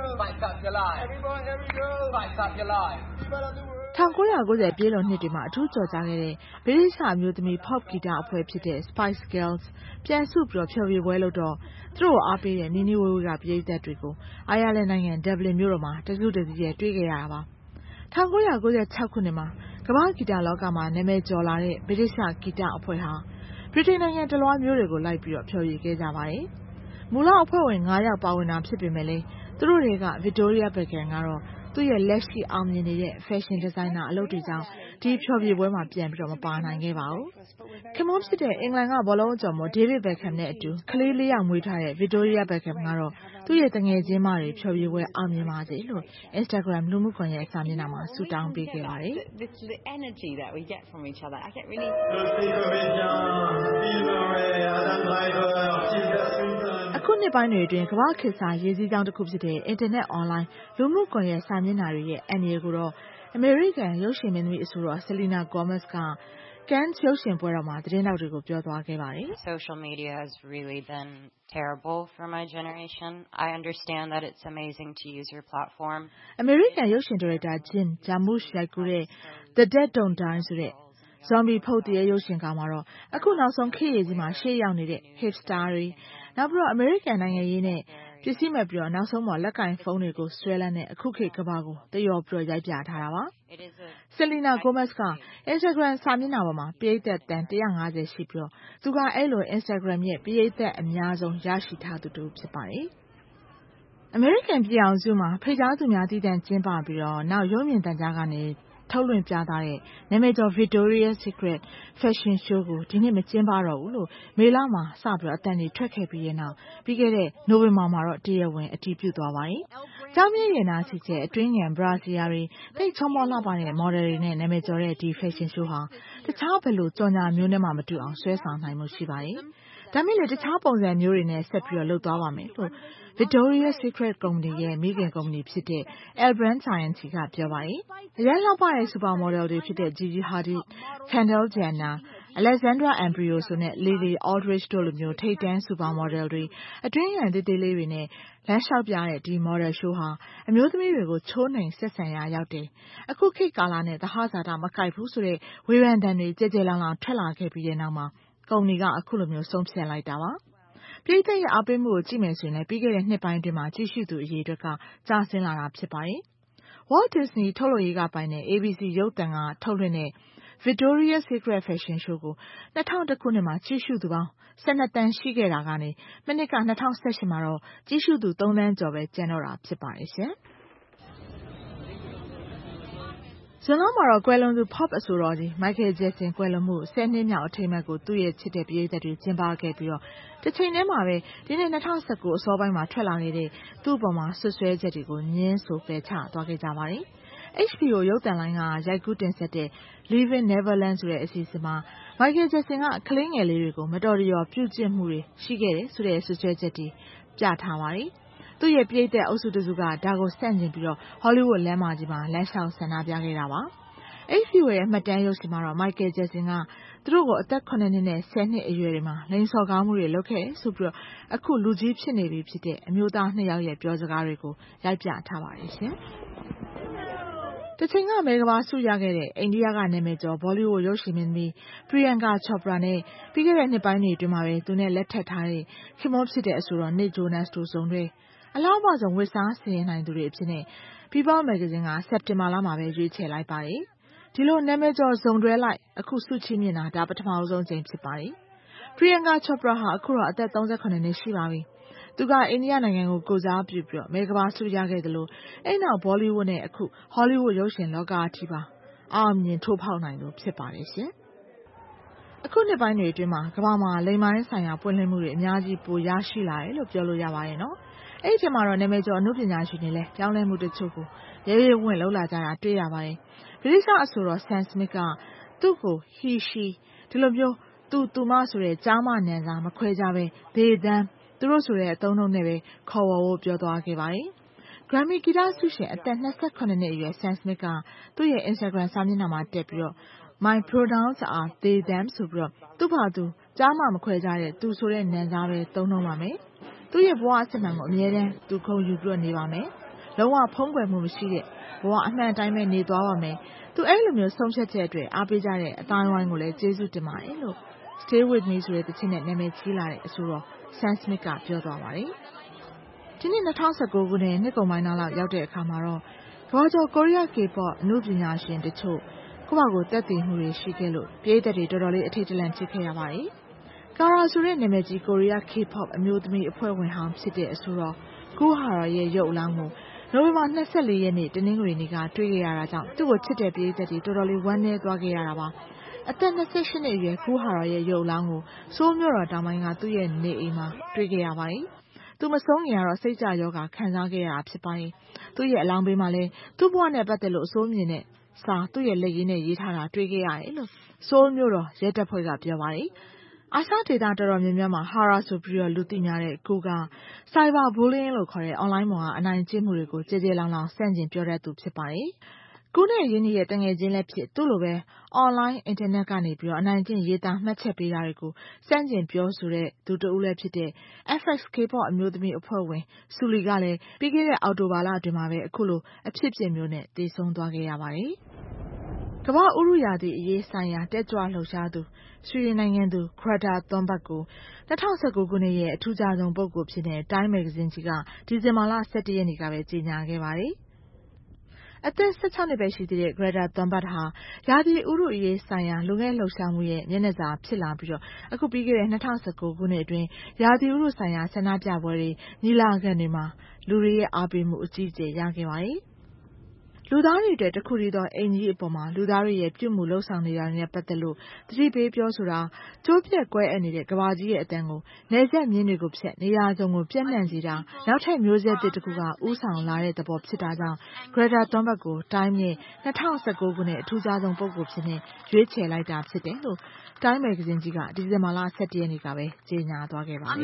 ၁၉၉၀ပြည့်လွန်နှစ်တွေမှာအထူးကြော်ကြားခဲ့တဲ့ဗြိတိသျှအမျိုးသမီး pop ဂီတအဖွဲ့ဖြစ်တဲ့ Spice Girls ပြန်စုပြီးတော့ဖျော်ဖြေပွဲလုပ်တော့သူတို့အားပေးတဲ့နီနီဝေးဝေးကပရိသတ်တွေကိုအိုင်ယာလန်နိုင်ငံ Dublin မြို့တော်မှာတစုတစည်းရဲ့တွေ့ခဲ့ရတာပါ။၁၉၉၆ခုနှစ်မှာကမ္ဘာဂီတလောကမှာနာမည်ကျော်လာတဲ့ဗြိတိသျှဂီတအဖွဲ့ဟာဗြိတိန်နိုင်ငံတလွှားမြို့တွေကိုလိုက်ပြီးတော့ဖျော်ဖြေခဲ့ကြပါတယ်။မူလအဖွဲ့ဝင်၅ယောက်ပါဝင်တာဖြစ်ပေမဲ့လည်းသူတို့တွေက Victoria Beckham ကတော့သူ့ရဲ့လက်ရှိအောင်မြင်နေတဲ့ fashion designer အလုပ်တွေကြောင့်ဒီဖျော်ဖြေပွဲမှာပြန်ပြီးတော့မပါနိုင်ခဲ့ပါဘူး။ခင်မွန်းဖြစ်တဲ့အင်္ဂလန်ကဘောလုံးအကျော်မော် David Beckham နဲ့အတူကလေးလေးယောက်မွေးထားတဲ့ Victoria Beckham ကတော့သူ့ရဲ့တငယ်ချင်းမတွေဖျော်ဖြေပွဲအောင်မြင်ပါစေလို့ Instagram လူမှုကွန်ရက်စာမျက်နှာမှာဆုတောင်းပေးခဲ့ပါတယ်။ The energy that we get from each other I get really အခုနှစ်ပိုင်းတွေအတွင်းကမ္ဘာခေတ်စားရေးစည်းကြောင်းတစ်ခုဖြစ်တဲ့ Internet Online လူမှုကွန်ရက်စာမျက်နှာတွေရဲ့အန္တရာယ်ကိုတော့အမေရိကန်ရုပ်ရှင်မင်းသမီးအဆိုတော် Selena Gomez က Cannes ရုပ်ရှင်ပွဲတော်မှာသတင်းထောက်တွေကိုပြောသွားခဲ့ပါတယ်။ Social media has really been terrible for my generation. I understand that it's amazing to use your platform. အမေရိကန်ရုပ်ရှင်ဒါရိုက်တာ Jim Jarmusch ရိုက်ကူးတဲ့ The Dead Don't Die ဆိုတဲ့ Zombie ဖုတ်တရားရုပ်ရှင်ကားမှာတော့အခုနောက်ဆုံးခေတ်ရည်ကြီးမှာရှေ့ရောက်နေတဲ့ hipster တွေနောက်ပြီးတော့အမေရိကန်နိုင်ငံရေးနဲ့ပစ္စည်းမဲ့ပြီးတော့နောက်ဆုံးမှာလက်ကင်ဖုန်းတွေကိုဆွဲလန်းတဲ့အခုခေတ်ကမ္ဘာကိုတရော်ပြီးတော့ရိုက်ပြထားတာပါ။ Selena Gomez က Instagram စာမျက်နှာပေါ်မှာပရိသတ်တန်one hundred fiftyရှိပြီးတော့သူကအဲ့လို Instagram ရဲ့ပရိသတ်အများဆုံးရရှိထားသူတူဖြစ်ပါတယ်။အမေရိကန်ပြည်အောင်စုမှာဖိတ်ကြားသူများတည်တံ့ကျင်းပပြီးတော့နောက်ရုပ်မြင်သံကြားကနေထုတ်လွှင့်ပြသတဲ့နာမည်ကျော် Victoria's Secret Fashion Show ကိုဒီနှစ်မကျင်းပတော့ဘူးလို့မေလမှာစပြီးတော့အတန်တွေထွက်ခဲ့ပြီးတဲ့နောက်ပြီးခဲ့တဲ့နိုဝင်ဘာမှာတော့တရားဝင်အတည်ပြုသွားပါတယ်။ကျောင်းမြင့်ရင်နာစီကျဲအတွင်းငံဘရာစီယာတွေတိတ်ချုံမောလှပတဲ့ model တွေနဲ့နာမည်ကျော်တဲ့ဒီ fashion show ဟာတခြားဘယ်လိုကြော်ညာမျိုးနဲ့မှမတူအောင်ဆွဲဆောင်နိုင်မှုရှိပါတယ်။ဒါမဲ့လေတခြားပုံစံမျိုးတွေနဲ့ဆက်ပြီးတော့လုပ်သွားပါမယ်လို့Victoria's Secret ကုမ္ပဏီရဲ့မိခင်ကုမ္ပဏီဖြစ်တဲ့ L Brand Science ကပြောပါတယ်။အရန်လောက်ပါတဲ့ super model တွေဖြစ်တဲ့ Gigi Hadid, Kendall Jenner, Alexandra Ambrosio နဲ့ Lily Aldridge တို့လိုမျိုးထိပ်တန်း super model တွေအတွင်းငံသေးသေးလေးတွေနဲ့လမ်းလျှောက်ပြတဲ့ဒီ model show ဟာအမျိုးသမီးတွေကိုချိုးနှိမ်ဆက်ဆံရာရောက်တယ်။အခုခေတ်ကာလနဲ့သဟဇာတမကိုက်ဘူးဆိုတဲ့ဝေဖန်သံတွေကြဲကြဲလောင်လောင်ထွက်လာခဲ့ပြီးတဲ့နောက်မှာကုမ္ပဏီကအခုလိုမျိုးဆုံးဖြတ်လိုက်တာပါ။ပြည်သက်ရဲ့အားပေးမှုကိုကြည့်မယ်ဆိုရင်လည်းပြီးခဲ့တဲ့နှစ်ပိုင်းအတွင်းမှာကြည့်ရှုသူအရေအတွက်ကကျဆင်းလာတာဖြစ်ပါတယ်။ Walt Disney ထုတ်လုပ်ရေးကပိုင်တဲ့ A B C ရုပ်သံကထုတ်လွှင့်တဲ့ Victoria's Secret Fashion Show ကိုtwo thousand oneခုနှစ်မှာကြည့်ရှုသူပေါင်းtwelveသန်းရှိခဲ့တာကနေမနှစ်ကtwenty eighteenမှာတော့ကြည့်ရှုသူthreeသန်းကျော်ပဲကျန်တော့တာဖြစ်ပါတယ်ရှင်။ဇွန်လမှာတော့ကွယ်လွန်သူ pop အဆိုတော်ကြီး Michael Jackson ကွယ်လွန်မှုtenနှစ်မြောက်အထိမ်းအမှတ်ကိုသူ့ရဲ့ချစ်တဲ့ပရိသတ်တွေကျင်းပခဲ့ပြီးတော့တစ်ချိန်တည်းမှာပဲဒီနေ့twenty nineteenအစောပိုင်းမှာထွက်လာခဲ့တဲ့သူ့အပေါ်မှာဆွဆွဲချက်တွေကိုညင်းဆိုပယ်ချသွားခဲ့ကြပါတယ်။ H B O ရုပ်သံလိုင်းကရိုက်ကူးတင်ဆက်တဲ့ Leaving Neverland ဆိုတဲ့အစီအစဉ်မှာ Michael Jackson ကကလေးငယ်လေးတွေကိုမတော်တရောပြုကျင့်မှုတွေရှိခဲ့တယ်ဆိုတဲ့ဆွဆွဲချက်တွေပြထားပါတယ်။သူ့ရဲ့ပရိသတ်အုပ်စုတစုကဒါကိုဆန့်ကျင်ပြီးတော့ Hollywood လမ်းမကြီးမှာလမ်းလျှောက်ဆန္ဒပြခဲ့တာပါ။ H B O ရဲ့မှတ်တမ်းရုပ်ရှင်မှာတော့ Michael Jackson ကသူတို့ကိုအသက်nineနှစ်နဲ့tenနှစ်အရွယ်တွေမှာလိင်စော်ကားမှုတွေလုပ်ခဲ့ဆိုပြီးတော့အခုလူကြီးဖြစ်နေပြီဖြစ်တဲ့အမျိုးသားနှစ်ယောက်ရဲ့ပြောစကားတွေကိုရိုက်ပြထားပါတယ်ရှင်။တချိန်ကမေကဘာဆုရခဲ့တဲ့အိန္ဒိယကနာမည်ကျော် Bollywood ရုပ်ရှင်မင်းသမီး Priyanka Chopra နဲ့ပြီးခဲ့တဲ့နှစ်ပိုင်းတွေအတွင်းမှာပဲသူနဲ့လက်ထပ်ထားတဲ့ခင်မောဖြစ်တဲ့အဆိုတော် Nick Jonas တို့စုံတွဲအလှပဆုံးဝတ်စားဆင်ရင်နိုင်သူတွေအဖြစ်နဲ့ People မဂ္ဂဇင်းကစက်တင်ဘာလမှာပဲရွေးချယ်လိုက်ပါတယ်။ဒီလိုနာမည်ကျော်ဇုံတွဲလိုက်အခုဆုချီးမြှင့်တာဒါပထမဆုံးကြိမ်ဖြစ်ပါတယ်။ Priyanka Chopra ဟာအခုတော့အသက်၃၇နှစ်ရှိပါပြီ။သူကအိန္ဒိယနိုင်ငံကိုကိုစားပြုပြီးတော့မေကမ္ဘာဆုရခဲ့တယ်လို့အဲ့နောက် Bollywood နဲ့အခု Hollywood ရုပ်ရှင်လောကအထိပါအောင်မြင်ထိုးဖောက်နိုင်လို့ဖြစ်ပါတယ်ရှင်။အခုနှစ်ပိုင်းတွေအတွင်းမှာကမ္ဘာမှာလိင်ပိုင်းဆိုင်ရာပွင့်လင်းမှုတွေအများကြီးပိုရရှိလာတယ်လို့ပြောလို့ရပါရဲ့နော်။အဲ့ဒီထဲမှာတော့နာမည်ကျော်အနုပညာရှင်တွေလည်းပြောင်းလဲမှုတချို့ကိုရဲရဲဝံ့လှုပ်လာကြတာတွေ့ရပါတယ်။ဗြိတိသျှအဆိုတော် Sam Smith ကသူ့ကို he she ဒီလိုမျိုးသူသူမဆိုတဲ့ကြားမနံစာမခွဲကြပဲ they them သူတို့ဆိုတဲ့အသုံးအနှုန်းနဲ့ပဲခေါ်ဝေါ်ဖို့ပြောသွားခဲ့ပါတယ်။ Grammy ဂီတဆုရှင်အသက်၂၇နှစ်အရွယ် Sam Smith ကသူ့ရဲ့ Instagram စာမျက်နှာမှာတက်ပြီးတော့ my pronouns are they them ဆိုပြီးတော့သူ့ဘာသူကြားမမခွဲကြတဲ့သူဆိုတဲ့နံစာပဲသုံးနှုန်းပါမယ်။သူ့ရဲ့ဘဝအစစ်မှန်ကိုအမြဲတမ်းသူခုံယူပြီးတော့နေပါမယ်။လုံးဝဖုံးကွယ်မှုမရှိတဲ့ဘဝအမှန်တိုင်းပဲနေသွားပါမယ်။သူအဲ့လိုမျိုးဆုံးဖြတ်ချက်အတွက်အားပေးကြတဲ့အတိုင်းဝိုင်းကိုလည်းကျေးဇူးတင်ပါတယ်လို့ Stay with me ဆိုတဲ့တခြင်းနဲ့နာမည်ကြီးလာတဲ့အဆိုတော် Sam Smith ကပြောသွားပါတယ်။ဒီနှစ်၂၀၁၉ခုနှစ်နှစ်ကုန်ပိုင်းလောက်ရောက်တဲ့အခါမှာတော့ကမ္ဘာကျော်ကိုရီးယား K-pop အနုပညာရှင်တချို့ကိုယ့်ဘာကိုတက်တည်မှုတွေရှိခဲ့လို့ပရိသတ်တွေတော်တော်လေးအထိတ်တလန့်ဖြစ်ခဲ့ရပါတယ်။ Kara ဆိုတဲ့နာမည်ကြီးကိုရီးယား K-pop အမျိုးသမီးအဖွဲ့ဝင်ဟောင်းဖြစ်တဲ့အဆိုတော် Goo Hara ရဲ့ရုပ်အလောင်းကိုနိုဝင်ဘာ၂၄ရက်နေ့တနင်္ဂနွေနေ့ကတွေ့ခဲ့ရတာကြောင့်သူ့ကိုချစ်တဲ့ပရိသတ်တွေတော်တော်လေးဝမ်းနည်းသွားခဲ့ရတာပါ။အသက်၂၈နှစ်အရွယ် Goo Hara ရဲ့ရုပ်အလောင်းကိုဆိုးလ်မြို့တော်တောင်ပိုင်းကသူ့ရဲ့နေအိမ်မှာတွေ့ခဲ့ရပါတယ်။သူမဆုံးခင်ကတော့စိတ်ကြရောဂါခံစားခဲ့ရတာဖြစ်ပါတယ်။သူ့ရဲ့အလောင်းဘေးမှာလည်းသူ့ဘဝနဲ့ပတ်သက်လို့အဆိုးမြင်တဲ့စာသူ့ရဲ့လက်ရင်းနဲ့ရေးထားတာတွေ့ခဲ့ရတယ်လို့ဆိုးလ်မြို့တော်ရဲတပ်ဖွဲ့ကပြောပါတယ်။အာရှဒေသတော်တော်များများမှာ Hara ဆိုပြီးတော့လူသိများတဲ့ Goo က Cyber Bullying လို့ခေါ်တဲ့ online ပေါ်ကအနိုင်ကျင့်မှုတွေကိုကြည်ကြည်လောင်လောင်ဆန့်ကျင်ပြောတတ်သူဖြစ်ပါတယ်။ Goo နဲ့ရင်းနှီးတဲ့တငယ်ချင်းလည်းဖြစ်သူ့လိုပဲ online အင်တာနက်ကနေပြီးတော့အနိုင်ကျင့်ရေးသားမှတ်ချက်ပေးတာတွေကိုဆန့်ကျင်ပြောဆိုတဲ့သူတဦးလည်းဖြစ်တဲ့ F X K-pop အမျိုးသမီးအဖွဲ့ဝင် Sulli ကလည်းပြီးခဲ့တဲ့အောက်တိုဘာလအတွင်းမှာပဲအခုလိုအဖြစ်အပျက်မျိုးနဲ့သေဆုံးသွားခဲ့ရပါတယ်။ကမ္ဘာဥတုရာသီအရေးဆိုင်ရာတက်ကြွလှုပ်ရှားသူဆွီဒင်နိုင်ငံသူ Greta Thunberg ကို၂၀၁၉ခုနှစ်ရဲ့အထူးခြားဆုံးပုဂ္ဂိုလ်ဖြစ်တဲ့ Time မဂ္ဂဇင်းကြီးကဒီဇင်ဘာလ၁၁ရက်နေ့ကပဲကြေညာခဲ့ပါတယ်။အသက်၁၆နှစ်ပဲရှိသေးတဲ့ Greta Thunberg ဟာရာသီဥတုအရေးဆိုင်ရာလူငယ်လှုပ်ရှားမှုရဲ့မျက်နှာစာဖြစ်လာပြီးတော့အခုပြီးခဲ့တဲ့၂၀၁၉ခုနှစ်အတွင်းရာသီဥတုဆိုင်ရာဆန္ဒပြပွဲတွေညီလာခံတွေမှာလူတွေရဲ့အားပေးမှုအကြီးအကျယ်ရခဲ့ပါတယ်။လူသားတွေအတွက်တခုတည်းသောအိမ်ကြီးအပေါ်မှာလူသားတွေရဲ့ပြုမှုလှုပ်ဆောင်နေတာတွေနဲ့ပတ်သက်လို့သတိပေးပြောဆိုတာကျိုးပြက်ကွဲအပ်နေတဲ့ကမ္ဘာကြီးရဲ့အတန်ကိုနယ်စပ်မြင်းတွေကိုဖြတ်နေရာစုံကိုပြန့်နှံ့စေတာနောက်ထပ်မျိုးဆက်သစ်တစ်ခုကဥဆောင်လာတဲ့သဘောဖြစ်တာကြောင့် Greta Thunberg ကို Time ရဲ့၂၀၁၉ခုနှစ်အထူးခြားဆုံးပုဂ္ဂိုလ်ဖြစ်နေရွေးချယ်လိုက်တာဖြစ်တယ်လို့ Time မဂ္ဂဇင်းကြီးကဒီဇင်ဘာလ၁၁ရက်နေ့ကပဲကြေညာသွားခဲ့ပါတယ်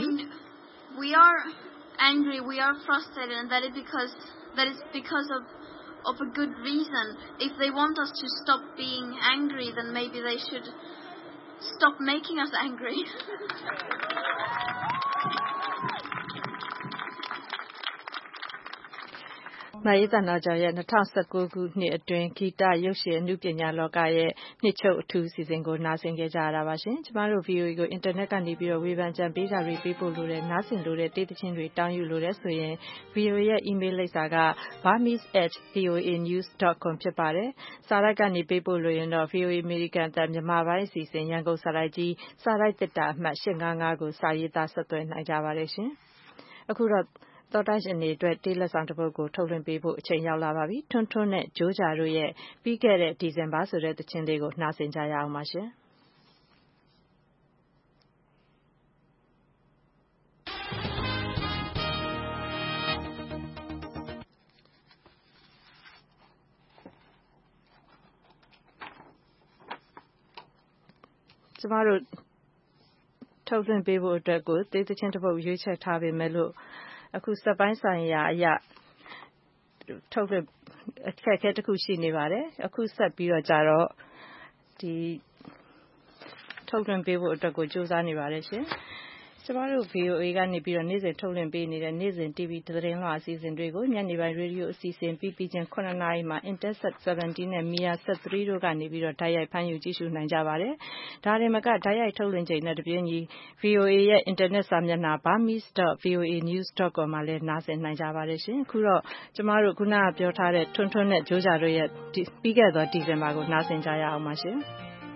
We are angry, we are frustrated and that is because that is because of of a good reason. If they want us to stop being angry, then maybe they should stop making us angry. မအေးသန္တာကျော်ရဲ့၂၀၁၉ခုနှစ်အတွင်းဂီတရုပ်ရှင်အနုပညာလောကရဲ့နှစ်ချုပ်အထူးအစီအစဉ်ကိုနားဆင်ကြရတာပါရှင်။ကျမတို့ V O A ကိုအင်တာနက်ကနေပြီးတော့ဝေဖန်ကြံပေးစာတွေပေးပို့လို့တဲ့နားဆင်လို့တဲ့တေးသချင်းတွေတောင်းယူလို့တဲ့ဆိုရင် V O A ရဲ့ email လိပ်စာက burmese at voanews dot com ဖြစ်ပါတယ်။စာတိုက်ကနေပေးပို့လို့ရင်တော့ V O A အမေရိကန်အသံမြန်မာပိုင်းအစီအစဉ်ရန်ကုန်စာတိုက်ကြီးစာတိုက်တစ်တာအမှတ်၈၅၅ကိုစာရေးသားဆက်သွယ်နိုင်ကြပါတယ်ရှင်။အခုတော့တော်တာရှင်တွေအတွက်တေးလက်ဆောင်တစ်ပုဒ်ကိုထုတ်လွှင့်ပေးဖို့အချိန်ရောက်လာပါပြီ။ထွန်းထွန်းနဲ့ဂျိုးဂျာတို့ရဲ့ပြီးခဲ့တဲ့ဒီဇင်ဘာဆိုတဲ့သချင်းလေးကိုနှာစင်ကြရအောင်ပါရှင်။ကျမတို့ထုတ်လွှင့်ပေးဖို့အတွက်ကိုတေးသချင်းတစ်ပုဒ်ရွေးချယ်ထားပေမဲ့လို့အခုစက်ပိုင်းဆိုင်ရာအရာထုတ်လွှင့်အခက်အခဲတစ်ခုရှိနေပါတယ်အခုဆက်ပြီးတော့ကြတော့ဒီထုတ်လွှင့်ပေးဖို့အတွက်ကိုစူးစမ်းနေပါတယ်ရှင်ကျမတို့ ဗီအိုအေ ကနေပြီးတော့နေ့စဉ်ထုတ်လွှင့်ပေးနေတဲ့နေ့စဉ် တီဗီသတင်းလွှာအစီအစဉ်တွေကိုညနေပိုင်းရေဒီယိုအစီအစဉ်ပြီးပြီးချင်းခုနှစ်နာရီမှာ Intelsat ဆယ်ဗန်တီး နဲ့ Media ဆယ့်သရီး တို့ကနေပြီးတော့တိုက်ရိုက်ဖမ်းယူကြည့်ရှုနိုင်ကြပါတယ်။ဒါတင်မကတိုက်ရိုက်ထုတ်လွှင့်ချိန်နဲ့တပြေးညီ ဗီအိုအေ ရဲ့အင်တာနက်စာမျက်နှာ burmese dot v o a news dot com မှာလည်းနားဆင်နိုင်ကြပါတယ်ရှင်။အခုတော့ကျမတို့ခုနကပြောထားတဲ့ထွန်းထွန်းနဲ့ကြိုးကြတို့ရဲ့ပြီးခဲ့သောဒီဇင်ဘာကိုနားဆင်ကြရအောင်ပါရှင်။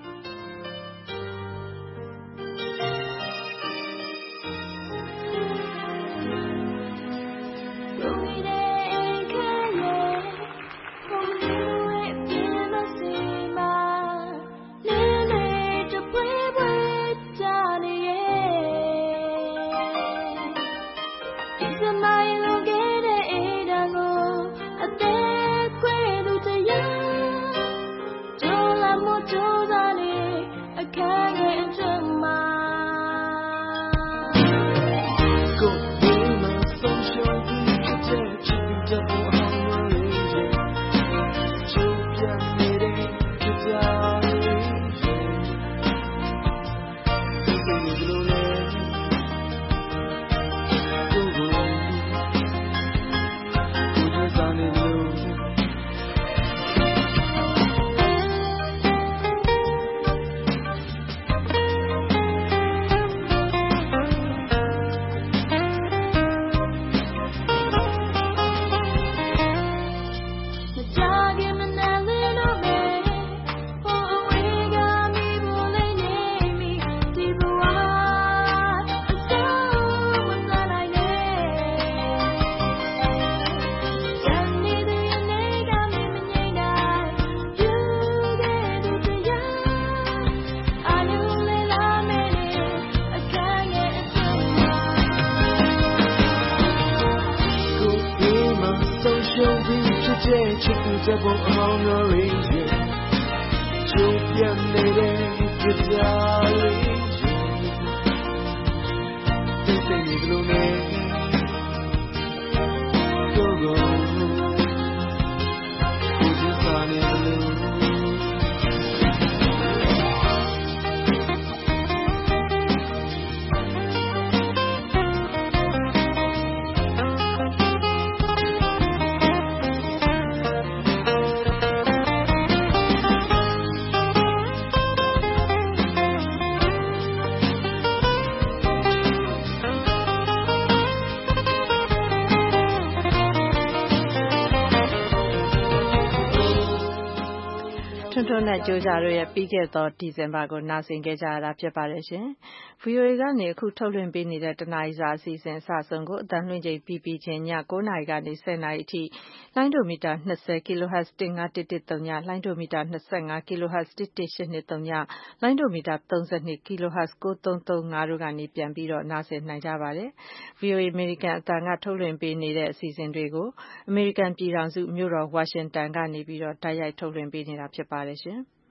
နဲ့ကြိုးကြတို့ရဲ့ပြီးခဲ့သောဒီဇင်ဘာကိုနားဆင်ခဲ့ကြရတာဖြစ်ပါတယ်ရှင်။ ဗီအိုအေ ကနေအခုထုတ်လွှင့်ပေးနေတဲ့တနာရီစာအစီအစဉ်အစဆုံးကိုအသံလွှင့်ချိန်ပြီးပြီးချင်းညကိုးနာရီကနေဆယ်နာရီအထိလိုင်းဒိုမီတာနှစ်ဆယ် kilohertz တစ်ငါးတစ်တစ်သုံး လိုင်းဒိုမီတာနှစ်ဆယ့်ငါး kilohertz တစ်တစ်ရှစ်နှစ်သုံး လိုင်းဒိုမီတာသုံးဆယ့်နှစ် kilohertz ကိုးသုံးသုံးငါးတို့ကနေပြန်ပြီးတော့နားဆင်နိုင်ကြပါတယ်။ ဗီအိုအေအမေရိကန်အသံကထုတ်လွှင့်ပေးနေတဲ့အစီအစဉ်တွေကိုအမေရိကန်ပြည်ထောင်စုမြို့တော်ဝါရှင်တန်ကနေပြီးတော့တိုက်ရိုက်ထုတ်လွှင့်ပေးနေတာဖြစ်ပါတယ်ရှင်။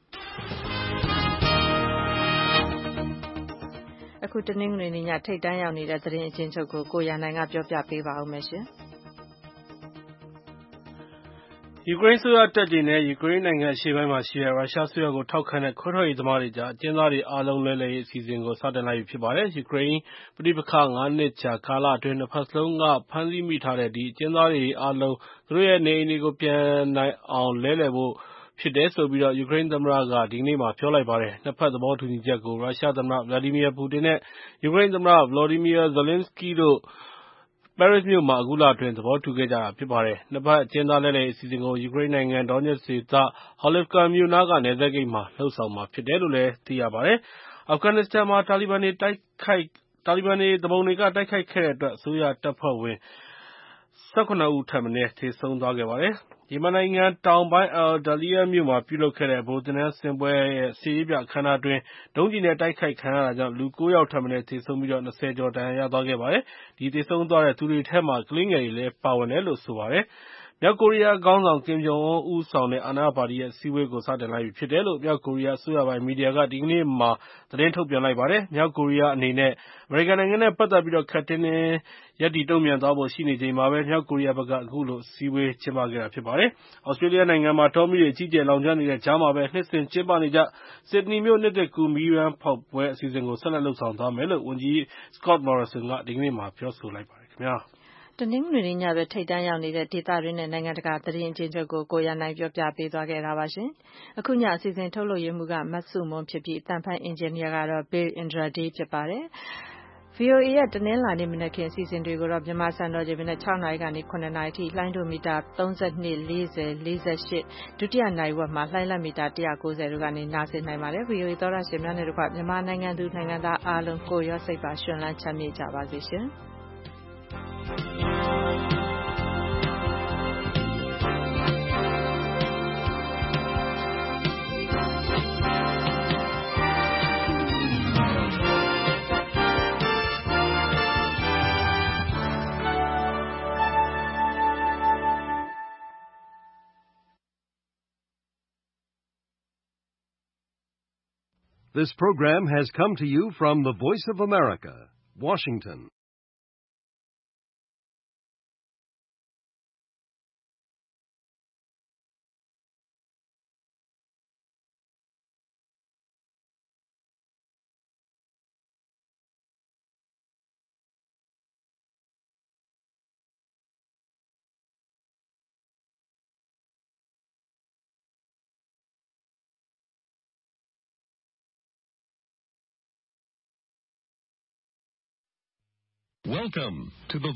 အခုတနင်္ဂနွေနေ့ညထိပ်တန်းရောက်နေတဲ့သတင်းအချင်းချုပ်ကိုကိုရန်နိုင်ကပြောပြပေးပါဦးမယ်ရှင်။ယူကရိန်းဆိုရတပ်တွေနဲ့ယူကရိန်းနိုင်ငံအရှေ့ပိုင်းမှာရှိတဲ့ရုရှားဆိုရကိုထောက်ခံတဲ့ခွဲထွက်ရေးသမားတွေကြားအကျဉ်းသားတွေအားလုံးလဲလှယ်ရေးအစီအစဉ်ကိုစတင်လိုက်ပြီဖြစ်ပါတယ်။ယူကရိန်းပဋိပက္ခငါးနှစ်ကြာကာလအတွင်းနှစ်ဖက်စလုံးကဖမ်းဆီးမိထားတဲ့ဒီအကျဉ်းသားတွေအားလုံးသူတို့ရဲ့နေအိမ်တွေကိုပြန်နိုင်အောင်လဲလှယ်ဖို့ဖြစ်တယ်ဆိုပြီးယူကရိန်းသမ္မတကဒီကနေ့မှာပြောလိုက်ပါတယ်။နှစ်ဖက်သဘောတူညီချက်ကိုရုရှားသမ္မတ Vladimir Putin နဲ့ယူကရိန်းသမ္မတ Volodymyr Zelenskyy တို့ပဲရစ်မြို့မှာအခုလအတွင်းသဘောတူခဲ့ကြတာဖြစ်ပါတယ်။နှစ်ဖက်အကျဉ်းသားလဲလှယ်ရေးအစီအစဉ်ကိုယူကရိန်းနိုင်ငံ Donetsk ဒေသ Horlivka မြို့နားကနယ်စပ်ဂိတ်မှာလုပ်ဆောင်မှာဖြစ်တယ်လို့လည်းသိရပါတယ်။အာဖဂန်နစ္စတန်မှာတာလီဘန်တွေတိုက်ခိုက်တာလီဘန်တွေသူပုန်တွေကတိုက်ခိုက်ခဲ့တဲ့အတွက်အစိုးရတပ်ဖွဲ့ဝင်၁၇ ဦးထက်မနည်းသေဆုံးသွားခဲ့ပါတယ်။ယီမန်နိုင်ငံတောင်ပိုင်း al-Daliya မြို့မှာပြုလုပ်ခဲ့တဲ့ဗိုလ်သင်တန်းဆင်းပွဲရဲ့စစ်ရေးပြအခမ်းအနားအတွင်းဒုံးကျည်နဲ့တိုက်ခိုက်ခံရတာကြောင့်လူ ကိုး ယောက်ထက်မနည်းသေဆုံးပြီး ၂၀ ကျော်ဒဏ်ရာရသွားခဲ့ပါတယ်။ဒီသေဆုံးသွားတဲ့သူတွေထဲမှာကလေးငယ်တွေလည်းပါဝင်တယ်လို့ဆိုပါတယ်။မြောက်ကိုရီးယားခေါင်းဆောင် ကင်ဂျုံအွန်းဦးဆောင်တဲ့အာဏာရပါတီရဲ့အစည်းအဝေးကိုစတင်လိုက်ပြီဖြစ်တယ်လို့မြောက်ကိုရီးယားအစိုးရပိုင်မီဒီယာကဒီကနေ့မှာသတင်းထုတ်ပြန်လိုက်ပါတယ်။မြောက်ကိုရီးယားအနေနဲ့အမေရိကန်နိုင်ငံနဲ့ပတ်သက်ပြီးခပ်တင်းတင်းရပ်တည်တုံ့ပြန်သွားဖို့ရှိနေချိန်မှာပဲမြောက်ကိုရီးယားဘက်ကအခုလိုအစည်းအဝေးကျင်းပခဲ့တာဖြစ်ပါတယ်။သြစတြေးလျနိုင်ငံမှာတောမီးတွေအကြီးအကျယ်လောင်ကျွမ်းနေတဲ့ကြားမှာပဲနှစ်စဉ်ကျင်းပနေကြဆစ်ဒနီမြို့နှစ်သစ်ကူးမီးရမ်းဖောက်ပွဲအစီအစဉ်ကိုဆက်လက်လုပ်ဆောင်သွားမယ်လို့ဝန်ကြီး Scott Morrison ကဒီကနေ့မှာပြောဆိုလိုက်ပါတယ်ခင်ဗျာ။တနင်္ဂနွေနေ့ညဘက်ထိပ်တန်းရောက်နေတဲ့ဒေသတွင်းနဲ့နိုင်ငံတကာသတင်းအကျဉ်းချုပ်ကိုကိုရနိုင်ပြောပြပေးသွားခဲ့တာပါရှင်။အခုညအစီအစဉ်ထုတ်လုပ်ရမှုကမတ်စုမွန်ဖြစ်ပြီးအတန်ဖိုင်းအင်ဂျင်နီယာကတော့ Bill Indraday ဖြစ်ပါတယ်။ V O A ရဲ့တနင်္လာနေ့မနက်ခင်းအစီအစဉ်တွေကိုတော့မြန်မာစံတော်ချိန်မနက်၆နာရီကနေ၇နာရီထိလှိုင်းဒိုမီတာ၃၂ ၄၀ ၄၈ဒုတိယနိုင်ဝက်မှာလှိုင်းလက်မီတာ၁၉၀တို့ကနေနားဆင်နိုင်ပါတယ်။ V O A သောရရှင်များနဲ့တကွမြန်မာနိုင်ငံသူနိုင်ငံသားအားလုံးကိုရောစိတ်ပါရှင်လန်းချမ်းမြေ့ကြပါစေရှင်။ This program has come to you from the Voice of America, Washington. Welcome to the